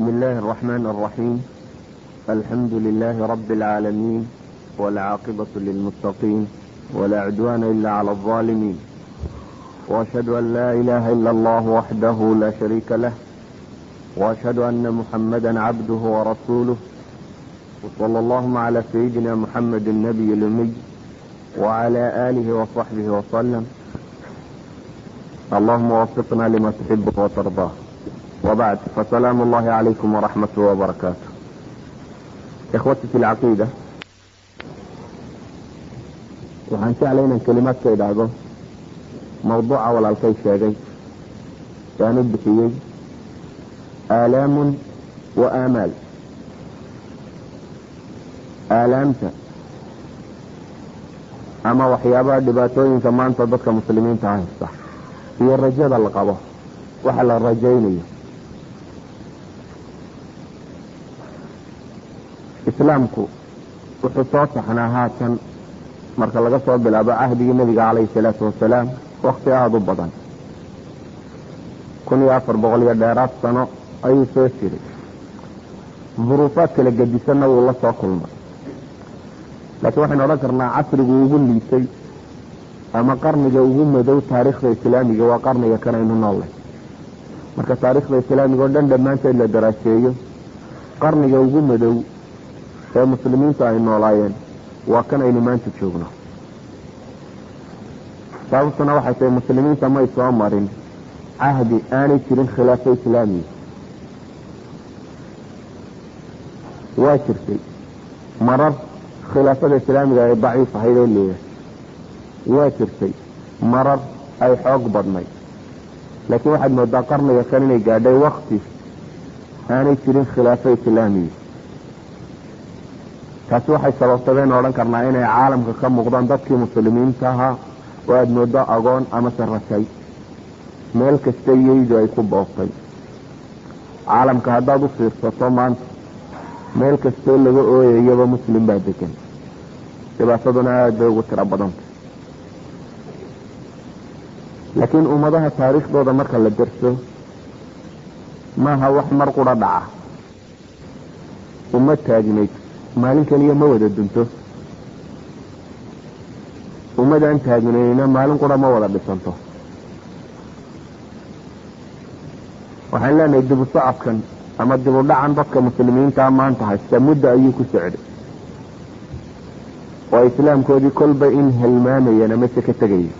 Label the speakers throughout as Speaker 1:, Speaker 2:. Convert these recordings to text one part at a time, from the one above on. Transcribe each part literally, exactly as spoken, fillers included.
Speaker 1: بسم الله الرحمن الرحيم. الحمد لله رب العالمين، والعاقبة للمتقين، ولا عدوان إلا على الظالمين، وأشهد أن لا إله إلا الله وحده لا شريك له، وأشهد أن محمدا عبده ورسوله، وصلى اللهم على سيدنا محمد النبي الأمي وعلى آله وصحبه وسلم. اللهم وفقنا لما تحبه وترضاه، وبعد، فسلام الله عليكم ورحمته وبركاته. إخوتي في العقيدة، waxaan jeclay inaan kelimaadka idhaahdo mawduuca walaalkay sheegay aan u bixiyey aalaamun wa aamaal. aalaamta ama waxyaabaha dhibaatooyinka maanta dadka muslimiinta haysta iyo rajada la qabo, waxa la rajaynayo. islaamku wuxuu soo taxnaa haatan marka laga soo bilaabo cahdigii nabiga calayhi salaatu wasalaam wakti aada u badan, kun iyo afar boqol iyo dheeraad sano ayuu soo jiray. duruufaad kala gedisanna wuu la soo kulmay, laakiin waxaynu odhan karnaa casrigu ugu liisay ama qarniga ugu madow taariikhda islaamiga waa qarniga kan aynu noolnay. marka taariikhda islaamiga oo dhan dhammaanteed la daraaseeyo, qarniga ugu madow ee muslimiintu ay noolaayeen waa kan aynu maanta joogno. sababtuna waxay tahay muslimiinta may soo marin cahdi aanay jirin khilaafo islaamiya. waa jirtay marar khilaafada islaamiga ay daciif ahayd oo leeyahay, waa jirtay marar ay xoog badnay, laakiin waxaad moodaa qarniga kan inay gaadhay wakti aanay jirin khilaafo islaamiya. taasi waxay sababtadeen odhan karnaa inay caalamka ka muuqdaan dadkii muslimiinta ahaa oo aada moodo agoon ama sarasay meel kasta iyaydu ay ku booftay. caalamka haddaad u fiirsato maanta, meel kastoo laga ooyayaba muslim baa degan. dhibaataduna aada bay ugu tiro badantay. laakiin ummadaha taariikhdooda marka la derso, maaha wax mar qura dhaca. uma taagnayd maalin keliya ma wada dunto, ummadaan taagnayna maalin qura ma wada dhisanto. waxaan leenahay dibu socodkan ama dibu dhacan dadka muslimiintaa maanta haysta muddo ayuu ku socday, oo islaamkoodii kolba in hilmaamayana mase ka tegaya.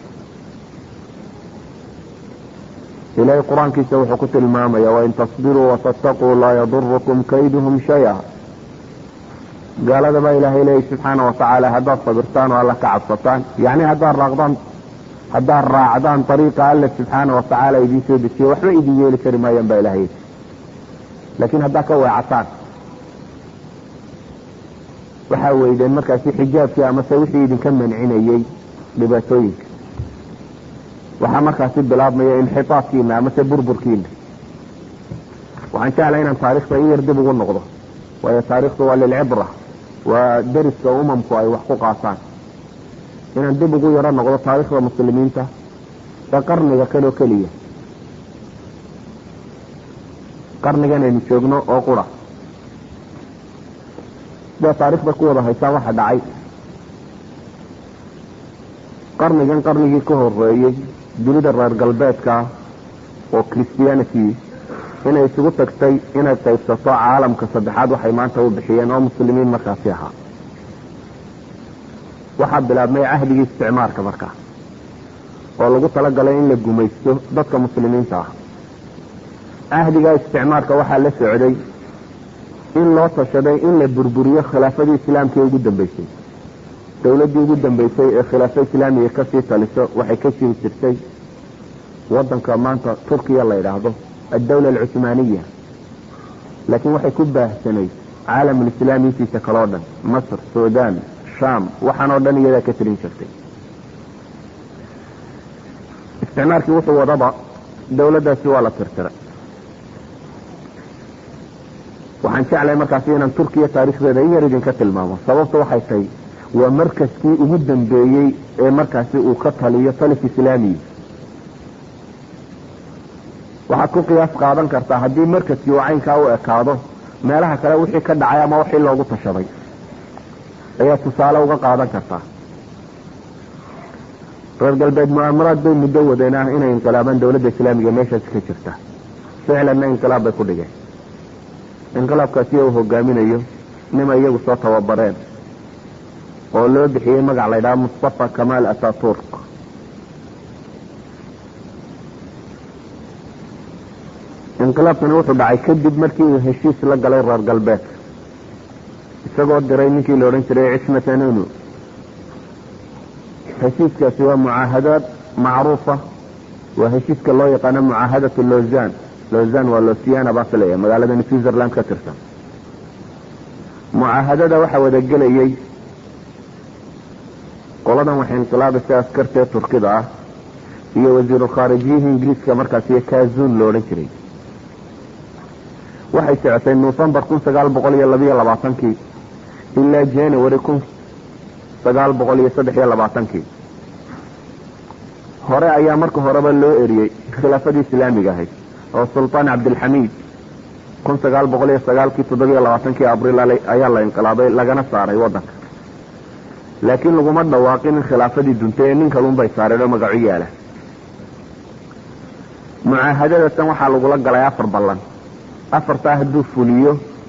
Speaker 1: ilaahay qur-aankiisa wuxuu ku tilmaamaya wain tasbiruu watattaquu laa yadurukum kayduhum shaya. gaalada baa ilaahay leeyahy subxaana watacaala, haddaad sabirtaan oo alla ka cabsataan, yacni haddaad raaqdaan haddaad raacdaan ariiqa alla subxaana watacaala idiin soo dejiye waxba idin yeeli kari maayaan baa ilahay. laakiin haddaad ka weecataan, waxaa weydeen markaasi xijaabkii amase wixii idinka mancinayey dhibaatooyinka. waxaa markaasi bilaabmaya inxitaadkiina amase burburkiina. waxaan jeclay inaan taarikhda in yar dib ugu noqdo, waayo taarikhdu waa lilcibra, waa deriska umamku ay wax ku qaataan. inaan dib ugu yaro noqdo taariikhda muslimiinta ee qarniga kan oo keliya, qarnigan aynu joogno oo qura. sidaa taarikhda ku wada haysaan waxa dhacay qarnigan qarnigii ka horeeyey dunida reer galbeedka oo christianity inay isugu tagtay inay qaybsato caalamka saddexaad, waxay maanta u bixiyeen oo muslimiin markaasi ahaa. waxaa bilaabmay cahdigii isticmaarka markaa, oo lagu talagalay in la gumaysto dadka muslimiinta ah. cahdigaa isticmaarka waxaa la socday in loo tashaday in la burburiyo khilaafadii islaamka ee ugu dambeysay. dowladdii ugu dambeysay ee khilaafo islaamiga kasii taliso waxay ka jiri jirtay wadanka maanta turkiya la yidhaahdo, addawla alcuthmaaniya. laakiin waxay ku baahsanayd caalamulislaami intiisa kaloo dhan, masr, suudaan, shaam, waxaan oo dhan iyadaa ka tirin jirtay. isticmaarkii wuxuu wadaba dowladdaasi waa la tirtiray. waxaan jeclay markaasi inaan turkiya taariikhdeeda in yar idinka tilmaamo. sababta waxay tahay waa markaskii ugu dambeeyey ee markaasi uu ka taliyo talif islaamiya. waxaad ku qiyaas qaadan kartaa haddii markaskii uu caynkaa u ekaado meelaha kale wixii ka dhacay ama wixii loogu tashaday ayaa tusaale uga qaadan kartaa. reer galbeed mu'aamaraad bay muddo wadeen ah inay inqilaabaan dawladda islaamiga meeshaasi ka jirta. ficlanna inqilaab bay ku dhigeen. inqilaabkaasi uu hogaaminayo nima iyagu soo tababareen oo loo bixiyey magac la ydhaha Mustafa Kamal Ataturk. inqilaabkani wuxuu dhacay kadib markii uu heshiis la galay reer galbeed isagoo diray ninkii la odhan jiray Cismat Anunu. heshiiskaasi waa mucaahadaad macruufa, waa heshiiska loo yaqaano mucaahadatu Lausanne. Lausanne waa Lausiana baasleeya magaalada Switzerland ka tirsan. mucaahadada waxaa wada gelayay qoladan waxay inqilaabaysa askartee turkida ah iyo wasiiru khaarijiyihi ingiriiska markaas iyo Kazun lo odhan jiray. waxay socotay November kun sagaal boqol iyo laba iyo labaatankii ilaa January kun sagaal boqol iyo saddex iyo labaatankii. hore ayaa marka horeba loo eriyey khilaafadii islaamiga ahayd oo sultaan Cabdilxamiid kun sagaal boqol iyo sagaalkii toddoba iyo labaatankii abriil ayaa la inqilaabay lagana saaray wadanka. laakiin laguma dhawaaqin in khilaafadii duntay ee nin kalun bay saareen oo magacu yaala. mucaahadadatan waxaa lagula galay afar ballan. afartaa hadduu fuliyo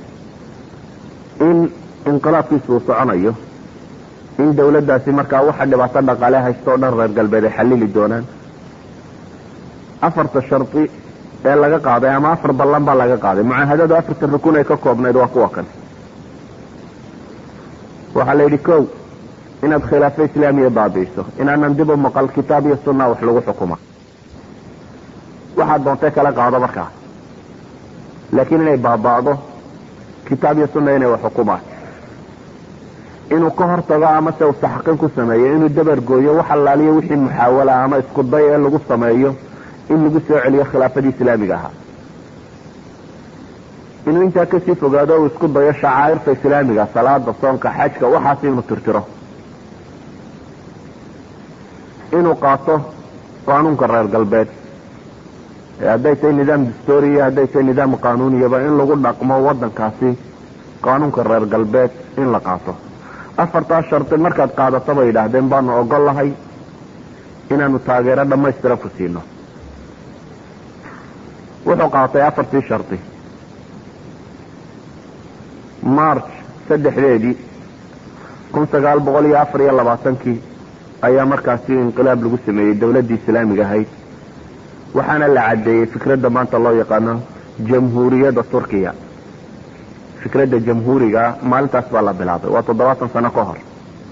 Speaker 1: in inqilaabkiisu uu soconayo, in dawladdaasi markaa waxa dhibaato dhaqaale haysto o dhan reer galbeed ay xallili doonaan. afarta shardi ee laga qaaday ama afar ballan baa laga qaaday. mucaahadadu afarta rukun ay ka koobnayd waa kuwa kan. waxaa la yidhi kow, inaad khilaafo islaamiya baabi'iso, inaanan dib u maqal kitaab iyo sunna wax lagu xukuma. waxaad doontay kala qaado markaa, laakiin inay baaba'do kitaab iyo sunna inay wax xukumaan. inuu ka hortago ama se uu taxqiiq ku sameeyo, inuu dabar gooyo wax allaaliyo wixii muxaawala ama isku day ee lagu sameeyo in lagu soo celiyo khilaafadii islaamiga ahaa. inuu intaa kasii fogaado uu isku dayo shacaa'irta islaamiga, salaada, soonka, xajka, waxaasi inuu tirtiro. inuu qaato qaanuunka reer galbeed, hadday tahay nidaam dastuuriya, hadday tahay nidaam qaanuuniyaba, in lagu dhaqmo wadankaasi qaanuunka reer galbeed in la qaato. afartaa shardi markaad qaadato bay yidhaahdeen baanu ogol lahay inaanu taageero dhammaystiran ku siino. wuxuu qaatay afartii shardi. march saddexdeedii kun sagaal boqol iyo afar iyo labaatankii ayaa markaasi inqilaab lagu sameeyey dawladdii islaamiga ahayd. waxaana la caddeeyey fikradda maanta loo yaqaano jamhuuriyadda turkiya. fikradda jamhuuriga maalintaas baa la bilaabay, waa toddobaatan sano ka hor.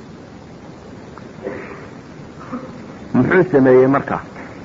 Speaker 1: muxuu sameeyey marka?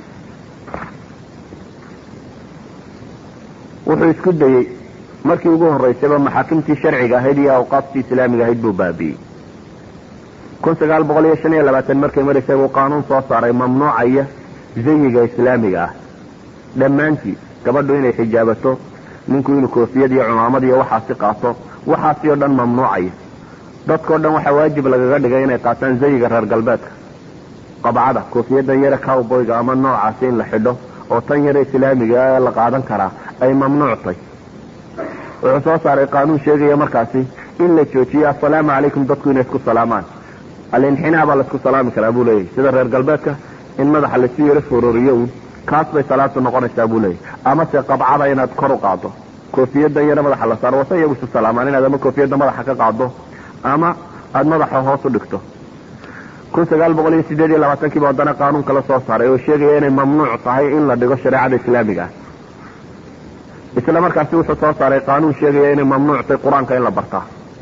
Speaker 1: wuxuu isku dayey markii ugu horreysayba maxaakimtii sharciga ahayd iyo awqaaftii islaamiga ahayd buu baabi'iyey. kun sagaal boqol iyo shan iyo labaatan markay maraysay buu qaanuun soo saaray mamnuucaya zayiga islaamiga ah dhammaantii. gabadhu inay xijaabato, ninku inuu koofiyad iyo cumaamad iyo waxaasi qaato, waxaasi oo dhan mamnuucaya. dadkao dhan waxaa waajib lagaga dhigay inay qaataan zayiga reer galbeedka. qabcada, koofiyadan yare cowboyga ama noocaasi in la xidho oo tan yare islaamiga ee la qaadan karaa ay mamnuuctay. wuxuu soo saaray qaanuun sheegaya markaasi in la joojiyo assalaamu calaykum, dadku inay isku salaamaan. alinxinaa baa laisku salaami karaa buu leeyahay, sida reer galbeedka in madaxa lasu yaro fororiyo un kaas bay salaatu noqonaysaa buu leeyahay. ama se qabcada inaad kor u qaado, koofiyaddan yare madaxa la saaro, wase iyagu isu salaamaan, inaad ama koofiyadda madaxa ka qaado ama aada madaxa hoos u dhigto. kun sagaal boqol iyo sideed iyo labaatankii ba haddana qaanuun kala soo saaray oo sheegaya inay mamnuuc tahay in la dhigo shareecada islaamiga ah. isla markaasi wuxuu soo saaray qaanuun sheegaya inay mamnuuc tahay qur-aanka in la bartaa.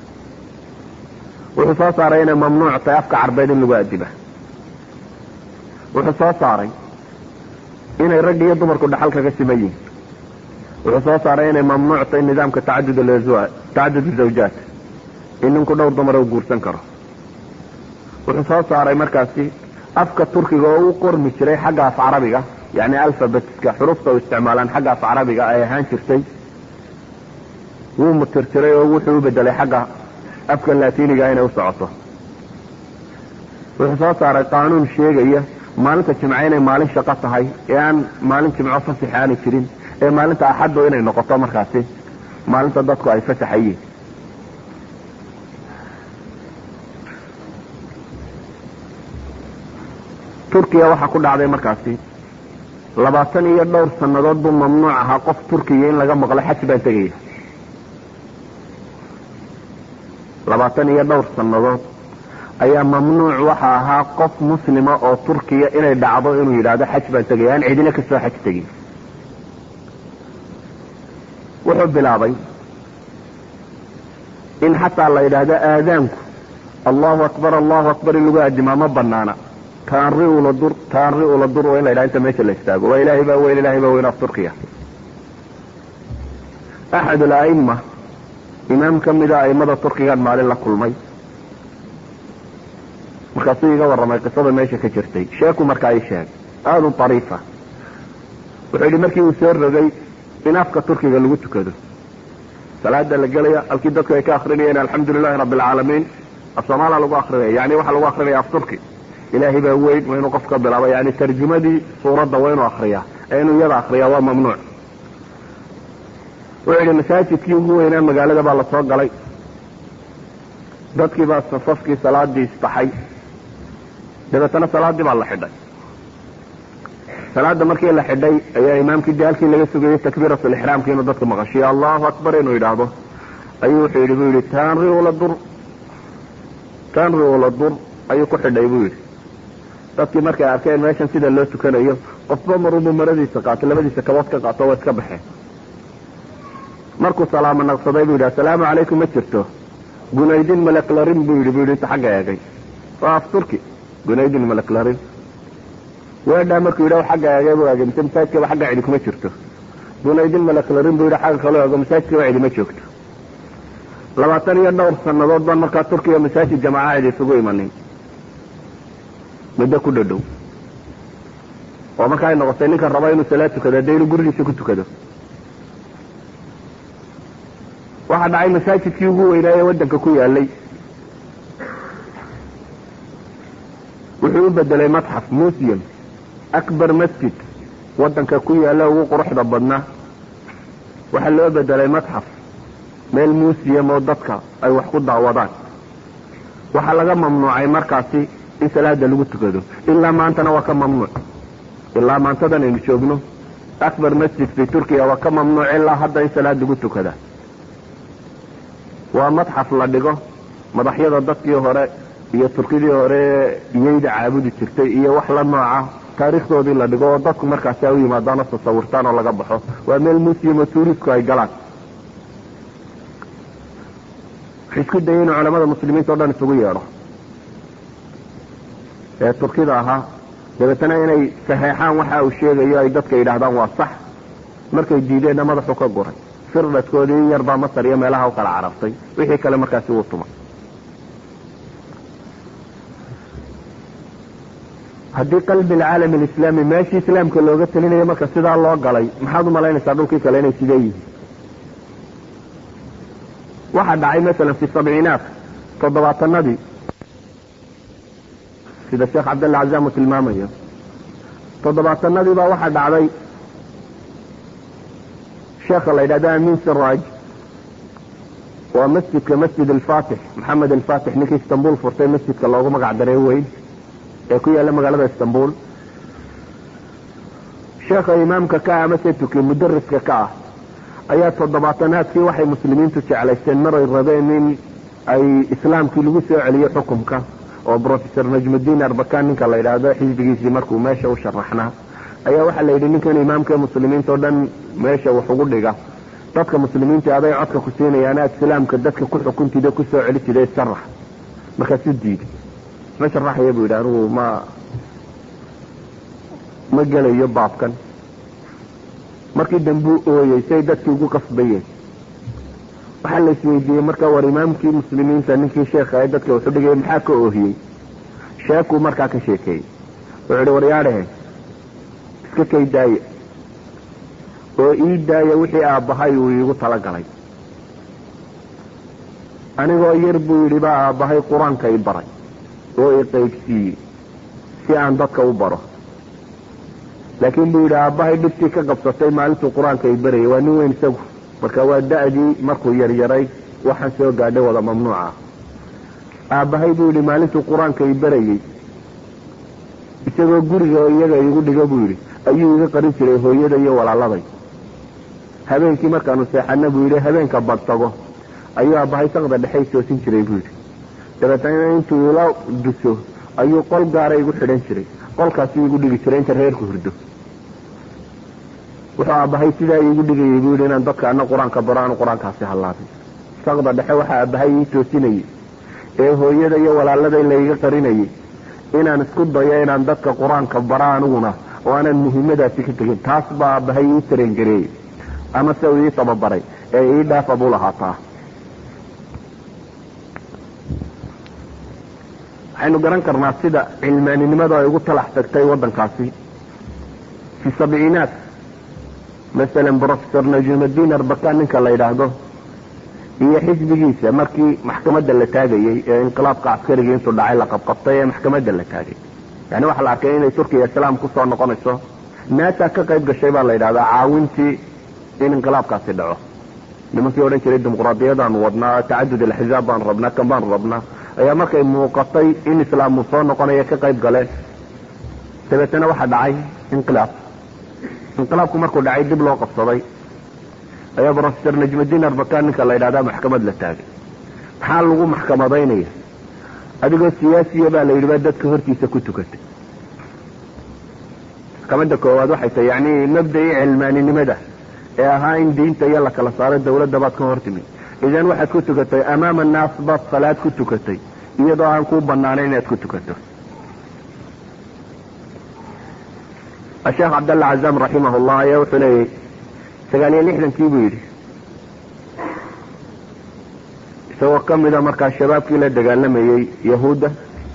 Speaker 1: wuxuu soo saaray inay mamnuuc tahay afka carbeed in lagu adiba. wuxuu soo saaray inay rag iyo dumarku dhaxal kaga siman yihiin. wuxuu soo saaray inay mamnuuc tahay nidaamka tacadud tacadud zawjaat, in ninku dhowr dumar u guursan karo. wuxuu soo saaray markaasi afka turkiga oo u qormi jiray xagga af carabiga, yani alfabetka xurufta u isticmaalaan xagga af carabiga ay ahaan jirtay, wuu mutirtiray oo wuxuu u bedelay xagga afka laatiiniga inay u socoto. wuxuu soo saaray qaanuun sheegaya maalinta jimce inay maalin shaqo tahay ee aan maalin jimco fasax aanay jirin, ee maalinta axaddu inay noqoto markaasi maalinta dadku ay fasaxayeen. turkiya waxaa ku dhacday markaasi labaatan iyo dhowr sannadood buu mamnuuc ahaa qof turkiya in laga maqlo xaj baan tegaya. labaatan iyo dhowr sannadood ayaa mamnuuc waxa ahaa qof muslima oo turkiya inay dhacdo inuu yidhaahdo xaj baan tegaya, aan cidina kasoo xaj tegin. wuxuu bilaabay in xataa la yidhaahdo aadaanku allahu akbar allahu akbar in lagu aadimaa ma banaana, taanri ula dur taanri ula dur waa in la yidhaha inta meesha la istaago, waa ilaahay baa weyn ilaahay baa weyn af turkiya. axad al-a'ima, imaam ka mida aimada turkigan maalin la kulmay, markaasuu iga warramay qisada meesha ka jirtay. sheeku markaa ii sheegay aada u ariifa. wuxuu yidhi markii uu soo rogay in afka turkiga lagu tukado, salaada la gelaya halkii dadku ay ka akrinayeen alxamdu lilahi rabbi alcaalamiin, af soomaaliya lagu akrinaya, yani waxaa lagu akrinaya af turki, ilaahay baa weyn waa inuu qofka bilaabo, yani tarjumadii suuradda waa inuu akriyaa, ee inuu iyada akriyaa waa mamnuuc. wuxuu yidhi masaajidkii ugu weynaa magaalada baa lasoo galay, dadkii baa safafkii salaadii isbaxay, dabeetana salaadii baa la xidhay. salaada markii la xidhay ayaa imaamkii de halkii laga sugayay takbiiratulixraamki inuu dadka maqashiyo allahu akbar inuu yidhaahdo ayuu wuxuu yidhi buu yidhi taanri ula dur taanri ula dur ayuu ku xidhay buu yidhi. dadkii markay arkeen meeshan sida loo tukanayo, qofba marubu maradiisa qaato, labadiisa kabood ka qaato, waa iska baxeen. markuu salaamo naqsaday buu yidhi assalaamu calaykum ma jirto, gunaydin malaklarin buu yidhi buu yidhi inta xagga eegay, waa af turki, gunaydin malaklarin. weedhaa markuu yidhaho xagga eegay buu eegay mise masaajidkaba xagga cidi kuma jirto, gunaydin malaklarin buu yidhi xagga kaloo eego masaajidkaba cidi ma joogto. labaatan iyo dhowr sannadood baan markaa turkiya masaajid jamaaca cidi isugu imanin, muddo ku dhadhow, oo marka ay noqotay ninkan raba inuu salaad tukado dee inuu gurigiisa ku tukado. waxaa dhacay masaajidkii ugu weynaa ee waddanka ku yaalay wuxuu u bedelay matxaf, museum, akbar masjid waddanka ku yaalla ugu quruxda badnaa waxaa loo bedelay matxaf, meel museum oo dadka ay wax ku daawadaan. waxaa laga mamnuucay markaasi in salaada lagu tukado, ilaa maantana waa ka mamnuuc. ilaa maantadan aynu joogno akbar masjid fi turkiya waa ka mamnuuc ilaa hadda in salaad lagu tukada. waa matxaf la dhigo madaxyada dadkii hore iyo turkidii hore iyayda caabudi jirtay iyo wax la nooca taariikhdoodii la dhigo oo dadku markaasi ay u yimaadaan oo tasawirtaan oo laga baxo. waa meel museum oo tuuristku ay galaan. waxay isku dayay inuu culamada muslimiinta o dhan isugu yeedho ee turkida ahaa, dabeetana inay saxeexaan waxa uu sheegayo ay dadka yidhaahdaan waa sax. markay diideenna madaxu ka guray, firdhadkoodii in yarbaa masar iyo meelaha u kala carartay, wixii kale markaasi wuu tumay. haddii qalbi alcaalami alislaami meeshii islaamka looga talinayo marka sidaa loo galay, maxaad u malaynaysaa dhulkii kale inay sidee yihiin? waxaa dhacay masalan fi sabciinaat, toddobaatanadii, sida sheekh cabdalla cazaam uu tilmaamayo, toddobaatanadii baa waxaa dhacday sheekha la yidhahda amin siraaj, waa masjidka masjid alfatix, maxamed alfatix ninkii istanbul furtay masjidka loogu magac daray weyn ee ku yaalla magaalada istanbul. sheekha imaamka ka ah mase tuki mudariska ka ah ayaa toddobaatanaadkii waxay muslimiintu jeclaysteen maray rabeen in ay islaamkii lagu soo celiyo xukumka, oo professor najmudiin arbakan ninka la yidhaahdo xisbigiisii markuu meesha u sharaxnaa ayaa waxaa la yidhi ninkan imaamka muslimiinta o dhan meesha wax ugu dhiga, dadka muslimiinta aday codka ku siinayaan aad islaamka dadka ku xukuntida ku soo celitida sharax. markaasuu diiday, ma sharaxaya buu yidhi anugu ma ma gelayo baabkan. markii dambuu ooyey say dadkii ugu qasbayeen. waxaa la isweydiiyey marka war imaamkii muslimiinta ninkii sheekha ee dadka wuxuu dhigay maxaa ka oohiyey? sheekuu markaa ka sheekeeyey. wuxuu ihi waryaadhahe iska kay daaya oo ii daaya wixii aabbahay uu iigu talagalay. anigoo yar buu yidhi baa aabbahay qur-aanka i baray oo i qaybsiiyey si aan dadka u baro. laakiin buu yidhi aabbahay dhibtii ka qabsatay maalintuu qur-aanka ay barayay waa nin weyn isagu marka waa da-dii markuu yaryaray waxaan soo gaadhay wada mamnuuca aabbahay buu yidhi maalintuu qur-aanka ay barayay isagoo guriga iyaga igu dhigo buu yidhi ayuu iga qarin jiray hooyada iyo walaaladay habeenkii markaanu seexana buu yidhi habeenka badtago ayuu aabbahay saqda dhexey toosin jiray buu yidhi dabeetana intuu ila duso ayuu qol gaara igu xidhan jiray qolkaasuu igu dhigi jiray inta reerku hurdo wuxuu aabbahay sidaa iigu dhigayay buu yidhi inaan dadka ana qur-aanka baro aanu qur-aankaasi hallaabin saqda dhexe waxaa aabbahay ii toosinayay ee hooyada iyo walaalada layga qarinayay inaan isku dayo inaan dadka qur-aanka bara aniguna oo aanan muhiimadaasi ka tegin taas baa aabbahay ii tarengareeyey ama se uu ii tababaray ee ii dhaafa buu lahaataa waxaynu garan karnaa sida cilmaaninimadu ay ugu talax tagtay waddankaasi fi sabciinaat masalan professor najmuddin arbakan ninka la yidhaahdo iyo xisbigiisa markii maxkamadda la taagayey ee inqilaabka caskarigii intuu dhacay la qabqabtay ee maxkamadda la taagay yani waxaa la arkay inay turkiya islaam kusoo noqonayso naasa ka qayb gashay baa la yidhahdaa caawintii in inqilaabkaasi dhaco nimankii odhan jiray dimuqraadiyadaanu wadnaa tacadud alaxzaab baan rabnaa kan baan rabnaa ayaa markay muuqatay in islaamu soo noqonaya ka qayb galeen dabeetana waxaa dhacay inqilaab inqilaabku markuu dhacay dib loo qabsaday ayaa professor najmuddin arbakan ninka la yidhahdaa maxkamad la taagay maxaa lagu maxkamadaynaya adigoo siyaasiya baa la yidhi baa dadka hortiisa ku tukatay maxkamadda koowaad waxay tahay yani mabda'i cilmaaninimada ee ahaa in diinta iyo la kala saaro dawladda baad ka hortimi idan waxaad ku tukatay amaama annaas baad salaad ku tukatay iyadoo aan kuu banaanayn inaad ku tukato asheekh cabdalla cazaam raximahullah ayaa wuxuu leeyahy sagaal iyo lixdankii buu yidhi isagoo ka mida markaa shabaabkii la dagaalamayey yahuudda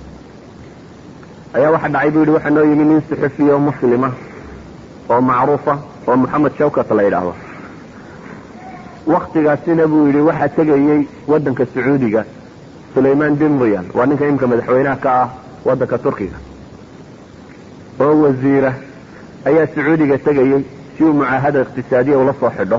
Speaker 1: ayaa waxa dhacay buu yidhi waxaa noo yimi nin suxufiya oo muslima oo macruufa oo moxamed shawkat la yidhaahdo waktigaasina buu yidhi waxaa tegayey waddanka sacuudiga sulayman bin riyal waa ninka imika madaxweynaha ka ah waddanka turkiga oo wasiira ayaa sacuudiga tegayey si uu mucaahada iqtisaadiya ula soo xidho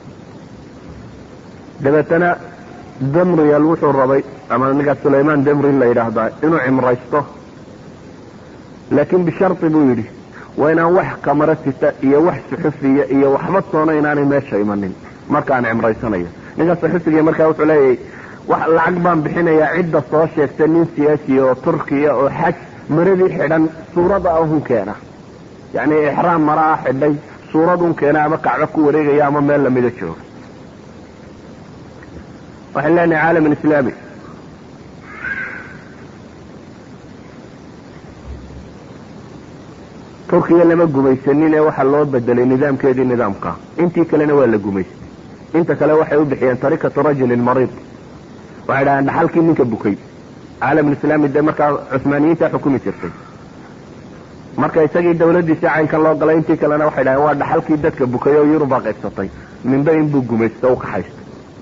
Speaker 1: dabeetana demriyal wuxuu rabay ama ninka sulayman demril la yidhaahdaa inuu cimraysto laakiin bisharti buu yidhi waa inaan wax kamara sita iyo wax suxufiya iyo waxba toona inaanay meesha imanin markaan cimraysanayo ninka suxufiga markaa wuxuu leeyahay wax lacag baan bixinayaa cidda soo sheegta nin siyaasiya oo turkiya oo xaj maradii xidhan suurada ahun keena yani ixraam mara ah xidhay suuradun keena ama kacbo ku wareegaya ama meel lamida jooga waxaan leenahay caalam alislaami turkiya lama gumaysanin ee waxaa loo bedelay nidaamkeedii nidaamka intii kalena waa la gumaystay inta kale waxay u bixiyeen tarikatu rajulin mariid waxay dhahaan dhaxalkii ninka bukay caalam alislaami dee markaa cusmaaniyiinta xukumi jirtay marka isagii dawladdiisii caynkan loo galay intii kalena waxay dhaheen waa dhaxalkii dadka bukay oo yurubaa qaybsatay minba inbuu gumaysta u kaxaysta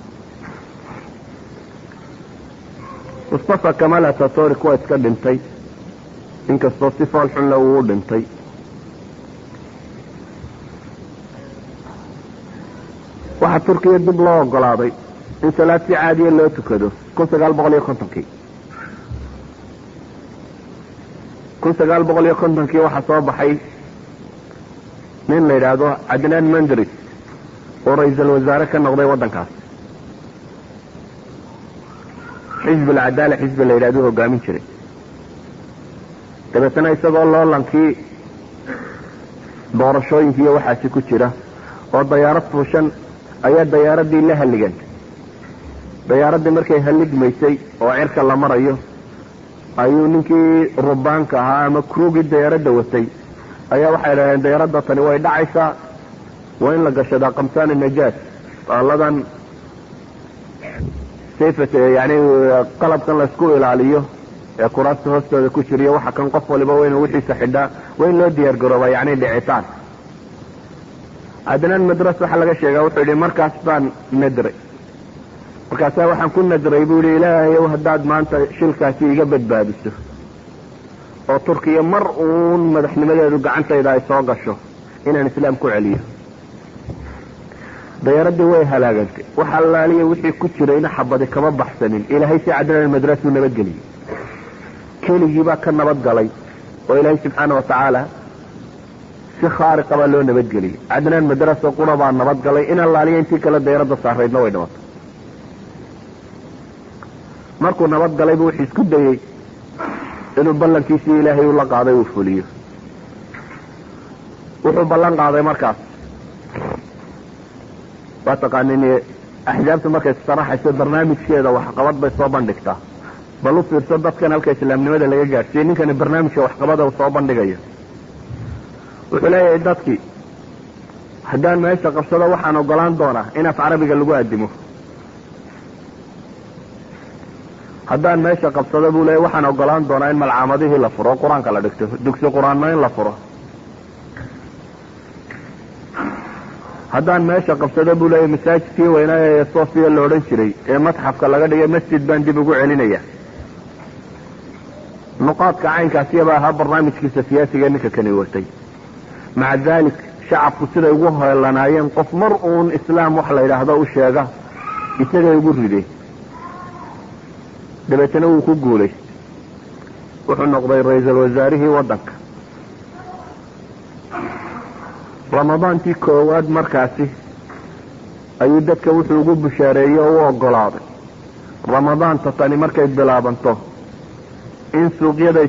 Speaker 1: mustafa kamal ataturk waa iska dhintay inkastoo si fool xunle uu dhintay waxaa turkiya dib loo ogolaaday in salaad si caadiya loo tukado kun sagaal boqol iyo kontonkii kun sagaal boqol iyo kontonkii waxaa soo baxay nin la yidhaahdo cadnaan mandris oo ra-iisul wasaare ka noqday waddankaas xisbi alcadaala xisbi la yidhahdo hogaamin jiray dabeetana isagoo loolankii doorashooyinkii iyo waxaasi ku jira oo dayaarad fuushan ayaa dayaaradii la halligantay dayaaradii markay halligmaysay oo cirka la marayo ayuu ninkii rubaanka ahaa ama krugii dayaaradda watay ayaa waxay dhaheen dayaaradda tani way dhacaysaa waa in la gashadaa kamsaan najaat baaladan sayfat yani qalabkan laysku ilaaliyo ee kuraasta hoostooda ku jiriyo waxa kan qof waliba waa inuu wixiisa xidhaa waa in loo diyaar garoobaa yani dhicitaan cadnaan madras waxaa laga sheegaa wuxuu yidhi markaas baan nadray markaasaa waxaan ku nadray buu yihi ilaahayow haddaad maanta shilkaasi iga badbaadiso oo turkiya mar uun madaxnimadeedu gacantayda ay soo gasho inaan islaam ku celiyo. dayaaradii way halaagantay, waxa allaaliya wixii ku jirayna xabadi kama baxsanin. ilaahay si cadnaan almadrasuu nabadgeliyey, keligii baa ka nabad galay oo ilaahay subxaana watacaala si khaariqa baa loo nabadgeliyey. cadnaan madraso qura baa nabad galay, in allaaliya intii kale dayaaradda saaraydna way dhimatay. markuu nabad galaybu wuxuu isku dayey inuu ballankiisii ilaahay ula qaaday uu fuliyo. wuxuu ballan qaaday markaas, waa taqaanin axzaabtu markay saraxayso barnaamijkeeda waxqabad bay soo bandhigtaa. bal u fiirso dadkan halka islaamnimada laga gaadhsiiyey, ninkani barnaamijka waxqabada uu soo bandhigayo. wuxuu leeyahay dadkii, haddaan meesha qabsado waxaan ogolaan doonaa in af carabiga lagu addimo. haddaan meesha qabsado buu leeyahy waxaan ogolaan doonaa in malcaamadihii la furo, qur-aanka la dhigto, dugsi qur-aanna in la furo. haddaan meesha qabsado buu leeyahy masaajidkii weynaa ee sofiya la odhan jiray ee matxafka laga dhigay masjid baan dib ugu celinaya. nuqaadka caynkaasiyabaa ahaa barnaamijkiisa siyaasiga ninka kani watay. maca dalik shacabku siday ugu heelanaayeen qof mar uun islaam wax la yidhaahdo u sheega, isagay ugu rideen. dabeetana wuu ku guulaystay, wuxuu noqday ra-iisul wasaarihii waddanka. ramadaantii koowaad markaasi ayuu dadka wuxuu ugu bushaareeyey oo u ogolaaday ramadaanta tani markay bilaabanto in suuqyada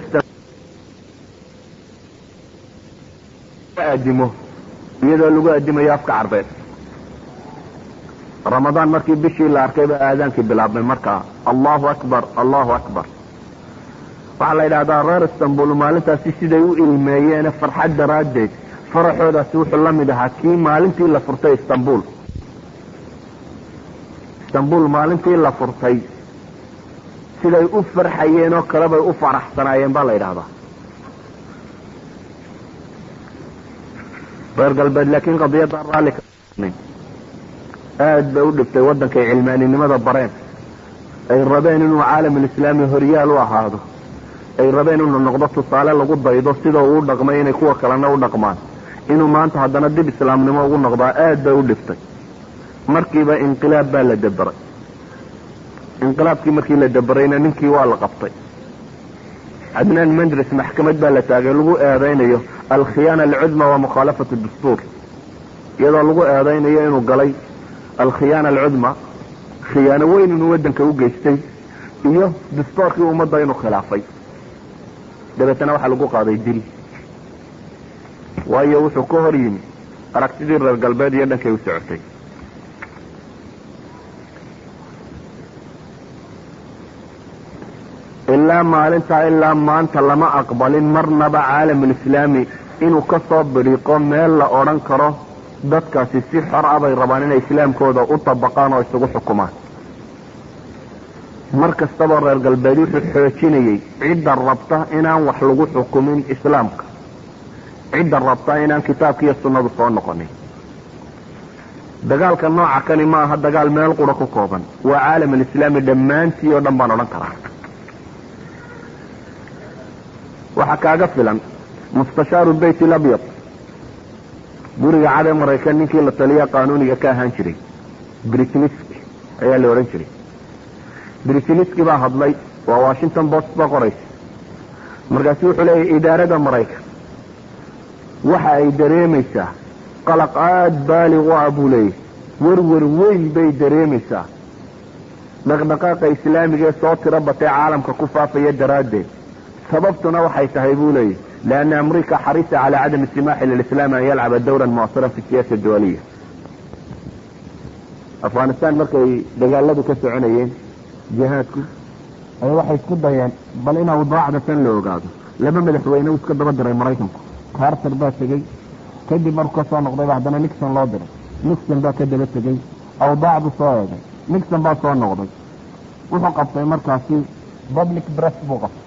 Speaker 1: addimo iyadoo lagu addimayo afka carbeed. ramadaan markii bishii la arkay baa aadaankii bilaabmay. markaa allahu akbar allahu akbar. waxaa la yidhahdaa reer istanbul maalintaasi siday u ilmeeyeene farxad daraaddeed faraxoodaasi wuxuu la mid ahaa kii maalintii la furtay istanbul. istanbul maalintii la furtay siday u farxayeen oo kale bay u faraxsanaayeen baa la yidhahdaa. reer galbeed laakiin qadiyadda raalli ka aad bay u dhibtay waddankay cilmaaninimada bareen. ay rabeen inuu caalamulislaami horyaal u ahaado, ay rabeen inuu noqdo tusaale lagu daydo sida uu u dhaqmay inay kuwa kalena u dhaqmaan. inuu maanta haddana dib islaamnimo ugu noqdaa aad bay u dhibtay. markiiba inqilaab baa la daberay. inqilaabkii markii la daberayna ninkii waa la qabtay. cadnaan mandres maxkamad baa la taagay lagu eedaynayo alkhiyaana alcudma wa mukhaalafatu dastuur, iyadoo lagu eedaynayo inuu galay alkhiyaana alcudma, khiyaano weyn inuu waddanka u geystay, iyo dastuurkii ummadda inuu khilaafay. dabeetana waxaa lagu qaaday dil, waayo wuxuu ka hor yimi aragtidii reer galbeed iyo dhankay u socotay. ilaa maalintaa ilaa maanta lama aqbalin marnaba caalamulislaami inuu ka soo biriiqo meel la odhan karo dadkaasi si xor ah bay rabaan inay islaamkooda u tabaqaan oo isugu xukumaan. mar kastaba reer galbeed wuxuu xoojinayey cidda rabta inaan wax lagu xukumin islaamka, cidda rabta inaan kitaabka iyo sunnadu soo noqonin. dagaalka nooca kani ma aha dagaal meel qura ku kooban, waa caalamulislaami dhammaantii oo dhan baan odhan karaa. waxaa kaaga filan mustashaaru bayt alabyad, guriga cad ee maraykan ninkii la taliya qaanuuniga ka ahaan jiray, britniski ayaa la odhan jiray. britniski baa hadlay, waa washington post baa qoraysa. markaasu wuxuu leeyahay idaarada maraykan waxa ay dareemaysaa qalaq aad baalig u ah buu leeyahay, werwer weyn bay dareemaysaa dhaqdhaqaaqa islaamiga ee soo tiro batay caalamka ku faafaya daraaddeed. sababtuna waxay tahay buu leeyahy lianna amriika xarisa calaa cadami istimaaxi lilislaam an yalcaba dawran mu'asiran fi siyaasa duwaliya. afghanistan markay dagaaladu ka soconayeen jihaadku ay waxay isku dayeen bal in awdaacda tan la ogaado. laba madaxweyne uu iska daba diray maraykanku. carter baa tegey, kadib markuu ka soo noqdayba haddana nixon loo diray. nixon baa ka daba tegey, awdaacdu soo eegay. nixon baa soo noqday, wuxuu qabtay markaasi public press buu qabtay.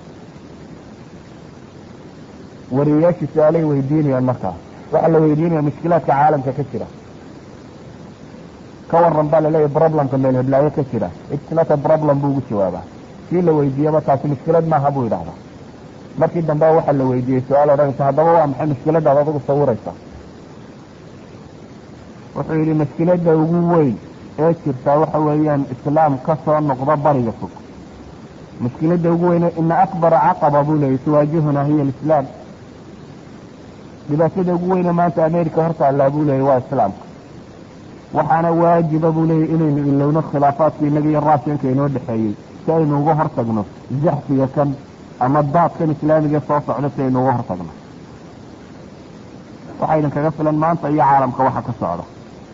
Speaker 1: wariyayaashii su-aalay weydiinayaan. markaa waxaa la weydiinaya mushkilaadka caalamka ka jira, ka waran baa laleeyahy problemka meel heblaayo ka jira. it's not a problem buu ugu jawaabaa. kii la weydiiyaba taasi mushkilad maaha buu yidhahdaa. markii dambe waxaa la weydiiyey su-aal odhanaysa haddaba waa maxay mushkiladaad adigu sawiraysa? wuxuu yidhi mashkiladda ugu weyn ee jirtaa waxa weeyaan islaam ka soo noqda bariga fog. mashkiladda ugu weyne ina akbara caqaba buu leeyay tuwaajihuna hiya alislaam. dhibaatada ugu weyne maanta america hortaallaa buu leeyay waa islaamka. waxaana waajiba buu leeyay inaynu ilowno khilaafaadka inaga iyo raashinka inoo dhexeeyey si aynu uga hortagno zaxfiga kan ama daadkan islaamiga soo socda si aynu uga hortagno. waxaydan kaga filan maanta iyo caalamka waxa ka socda.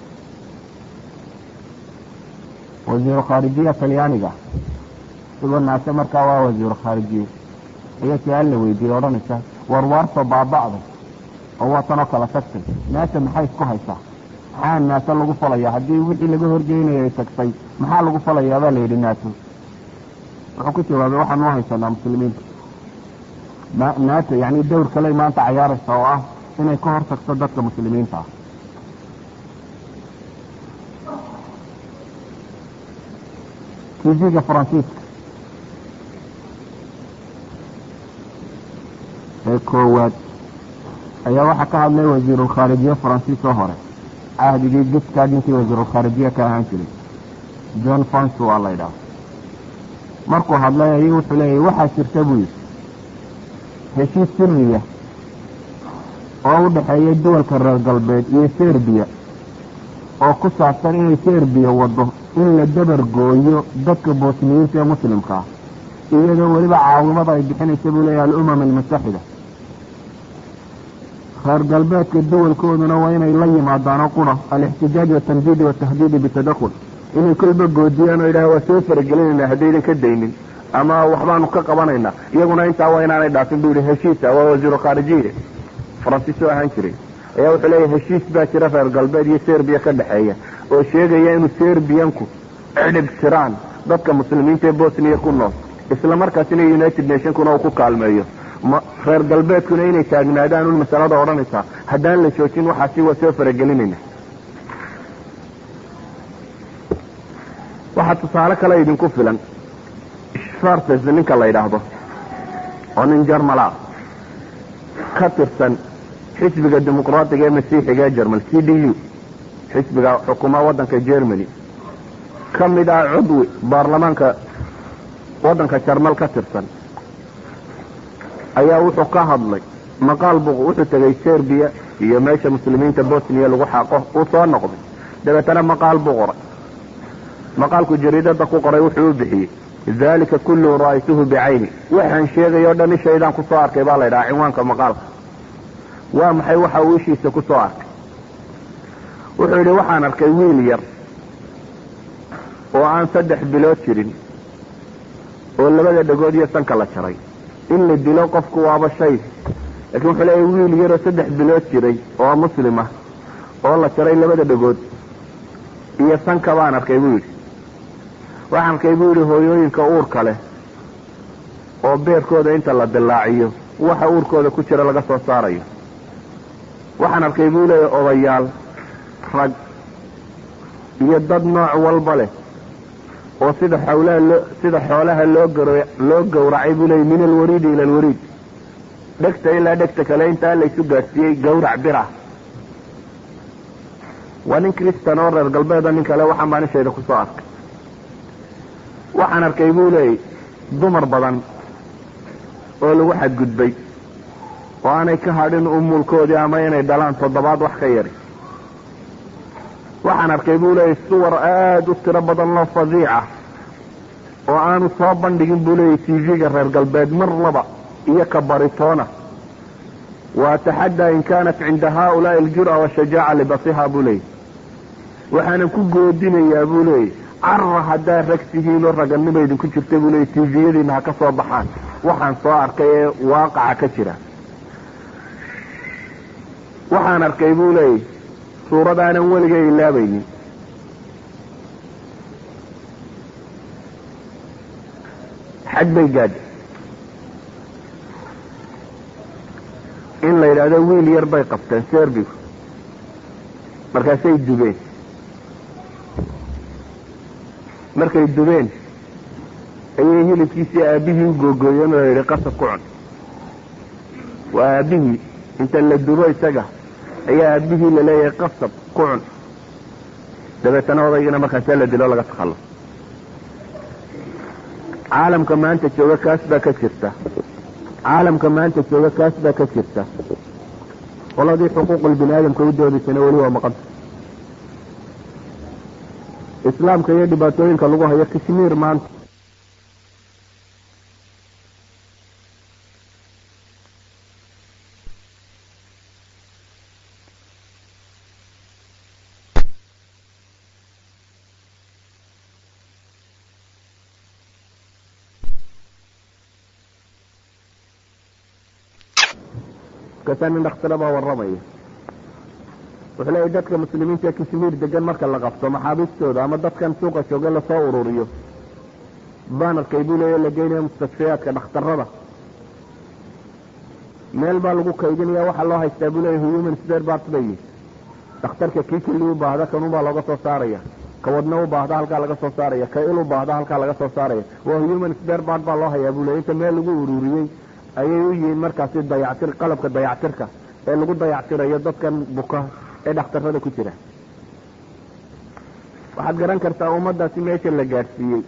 Speaker 1: wasiiru khaarijiya talyaaniga isagoo naase markaa waa wasiiru khaarijiye ayaa su-aal la weydiiyey odhanaysa war waarta baaba'day oo waa tanoo kala tagtay naase maxay isku haysaa, maxaa naase lagu falayaa haddii wixii laga horgeynaya ay tagtay maxaa lagu falayaa baa la yidhi naaso. wuxuu ku jawaabay waxaan u haysanaa muslimiinta naato yani dowr kaley maanta cayaaraysa oo ah inay ka hor tagto dadka muslimiinta ah. tiifiga faransiiska ee koowaad ayaa waxaa ka hadlay wasiirulkhaarijiye faransiis oo hore cahdigii giskaad intii wasiirulkhaarijiye ka ahaan jiray john fons waa la ydhaha. markuu hadlay ayuu wuxuu leeyahy waxaa jirta buu yidhi heshiis sirriya oo u dhexeeya duwalka reer galbeed iyo serbiya oo ku saabsan inay serbiya waddo in la dabar gooyo dadka boosniyiinta ee muslimka ah iyadoo weliba caawimada ay bixinaysa buu leeyahay al-umam almutaxida. reer galbeedka duwalkooduna waa inay la yimaadaan oo qura alixtijaaj watandiidi watahdiidi bitadakul inay kolba goodiyaan oo yidhaha waa soo faragelinayna haddaydan ka daynin ama waxbaanu ka qabanaynaa. iyaguna intaa waa inaanay dhaafin buu yihi heshiisa. waa wasiiru khaarijiye faransiis oo ahaan jiray ayaa wuxuu leeyahay heshiis baa jira reer galbeed iyo serbiya ka dhexeeya oo sheegaya inuu serbiyanku cidhib tiraan dadka muslimiinta ee bosniya ku nool isla markaasina united nationkuna uu ku kaalmeeyo. reer galbeedkuna inay taagnaadaan un masalada odhanaysaa haddaan la joojin waxaasi waa soo faragelinayna. waxaa tusaale kale idinku filan schwartz ninka la yidhaahdo oo nin jarmal ah ka tirsan xisbiga dimuqraatiga ee masiixiga ee jermal c d u xisbiga xukuma waddanka germany ka mid ah cudwi baarlamaanka waddanka jarmal ka tirsan ayaa wuxuu ka hadlay maqaal bu wuxuu tegay serbiya iyo meesha muslimiinta bosniya lagu xaaqo uu soo noqday dabeetana maqaal buu qoray. maqaalku jariidada ku qoray wuxuu u bixiyey dalika kulluhu ra'aytuhu bicayni. waxaan sheegay oo dhan ishaydaan ku soo arkay baa la ydhaha cinwaanka maqaalka. waa maxay waxa uu ishiisa ku soo arkay? wuxuu yidhi waxaan arkay wiil yar oo aan saddex bilood jirin oo labada dhagood iyo sanka la jaray. in la dilo qofku waaba shay, laakiin wuxuu leeyahay wiil yaroo saddex bilood jiray oo muslim ah oo la jaray labada dhagood iyo sanka baan arkay buu yidhi. waxaan arkay buu yidhi hooyooyinka uurka leh oo beerkooda inta la dilaaciyo waxa uurkooda ku jira laga soo saarayo. waxaan arkay buu leeyahay odayaal rag iyo dad nooc walba leh oo sida xawlaha loo sida xoolaha loo garo loo gowracay buu leeyahay min alwariid ila alwariid dhegta ilaa dhegta kale intaa laysu gaadhsiiyey gowrac bir ah. waa nin kristan oo reer galbeeda nin kale waxaan baan ishayda ku soo arkay. waxaan arkay buu leeyahay dumar badan oo lagu xadgudbay oo aanay ka hadhin umulkoodii ama inay dhalaan toddobaad wax ka yari. waxaan arkay buu leeyahay suwar aada u tiro badan loo fadiica oo aanu soo bandhigin buu leeyahay t v-ga reer galbeed mar laba iyo ka baritoona. waataxaddaa in kaanat cinda haaulaai aljur'a washajaaca libasiha buu leeyahy. waxaanan ku goodinayaa buu leeyahy carra haddaa rag tihiinoo ragannima idinku jirta buu leeyahy t v-yadiina ha ka soo baxaan waxaan soo arkay ee waaqaca ka jira. waxaan arkay buu leeyahy suuradaanan weligay ilaabaynin. xaj bay gaadhay in la yidhaahdo wiil yar bay qabteen serbigu markaasay dubeen. markay dubeen ayay hilibkiisii aabihii u googooyeen oo la yidhi qasab ku cun. waa aabihii inta la dubo isaga ayaa aabihii la leeyahay qasab ku cun. dabeetana odaygana markaasa la dilo laga takhalus. caalamka maanta jooga kaas baa ka jirta caalamka maanta jooga kaas baa ka jirta qoladii xuquuqul bini aadamka u doodaysana weli waa maqanta. islaamka iyo dhibaatooyinka lagu hayo kashmiir maanta kasanin dhaktara baa warramaya. wuxuu leeyahay dadka muslimiinta ee kashmiir degan marka la qabto maxaabiistooda ama dadkan suuqa jooga lasoo ururiyo baanarkay buu leeya la geynaya mustashfayaadka dhakhtarada meel baa lagu kaydinaya waxaa loo haystaa buu leeyahay human spare parts bay yihi. dhakhtarka kii keli u baahda kanubaa looga soo saaraya, ka wadna u baahda halkaa laga soo saaraya, ka il u baahda halkaa laga soo saaraya. waa human spare part baa loo hayaa buu leeya. inta meel lagu ururiyey ayay u yihiin markaasi dayactir qalabka dayactirka ee lagu dayactirayo dadkan buka ee dhakhtarada ku jira. waxaad garan kartaa ummadaasi meesha la gaadhsiiyey.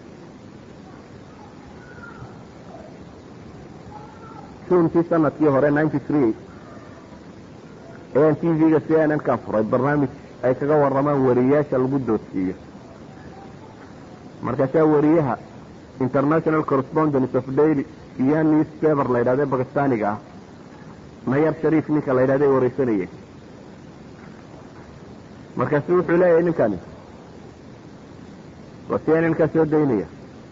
Speaker 1: juuntii sanadkii hore ninety three ayaan t v-ga c n n ka furay barnaamij ay kaga waramaan wariyaasha lagu doodsiiyo. markaasaa wariyaha international correspondence of daily iyo newspaper la yidhahda bakistaaniga ah nayar shariif ninka la yidhahda ay wareysanayeen. markaasu wuxuu leeyahay ninkani waa c n n kaa soo daynaya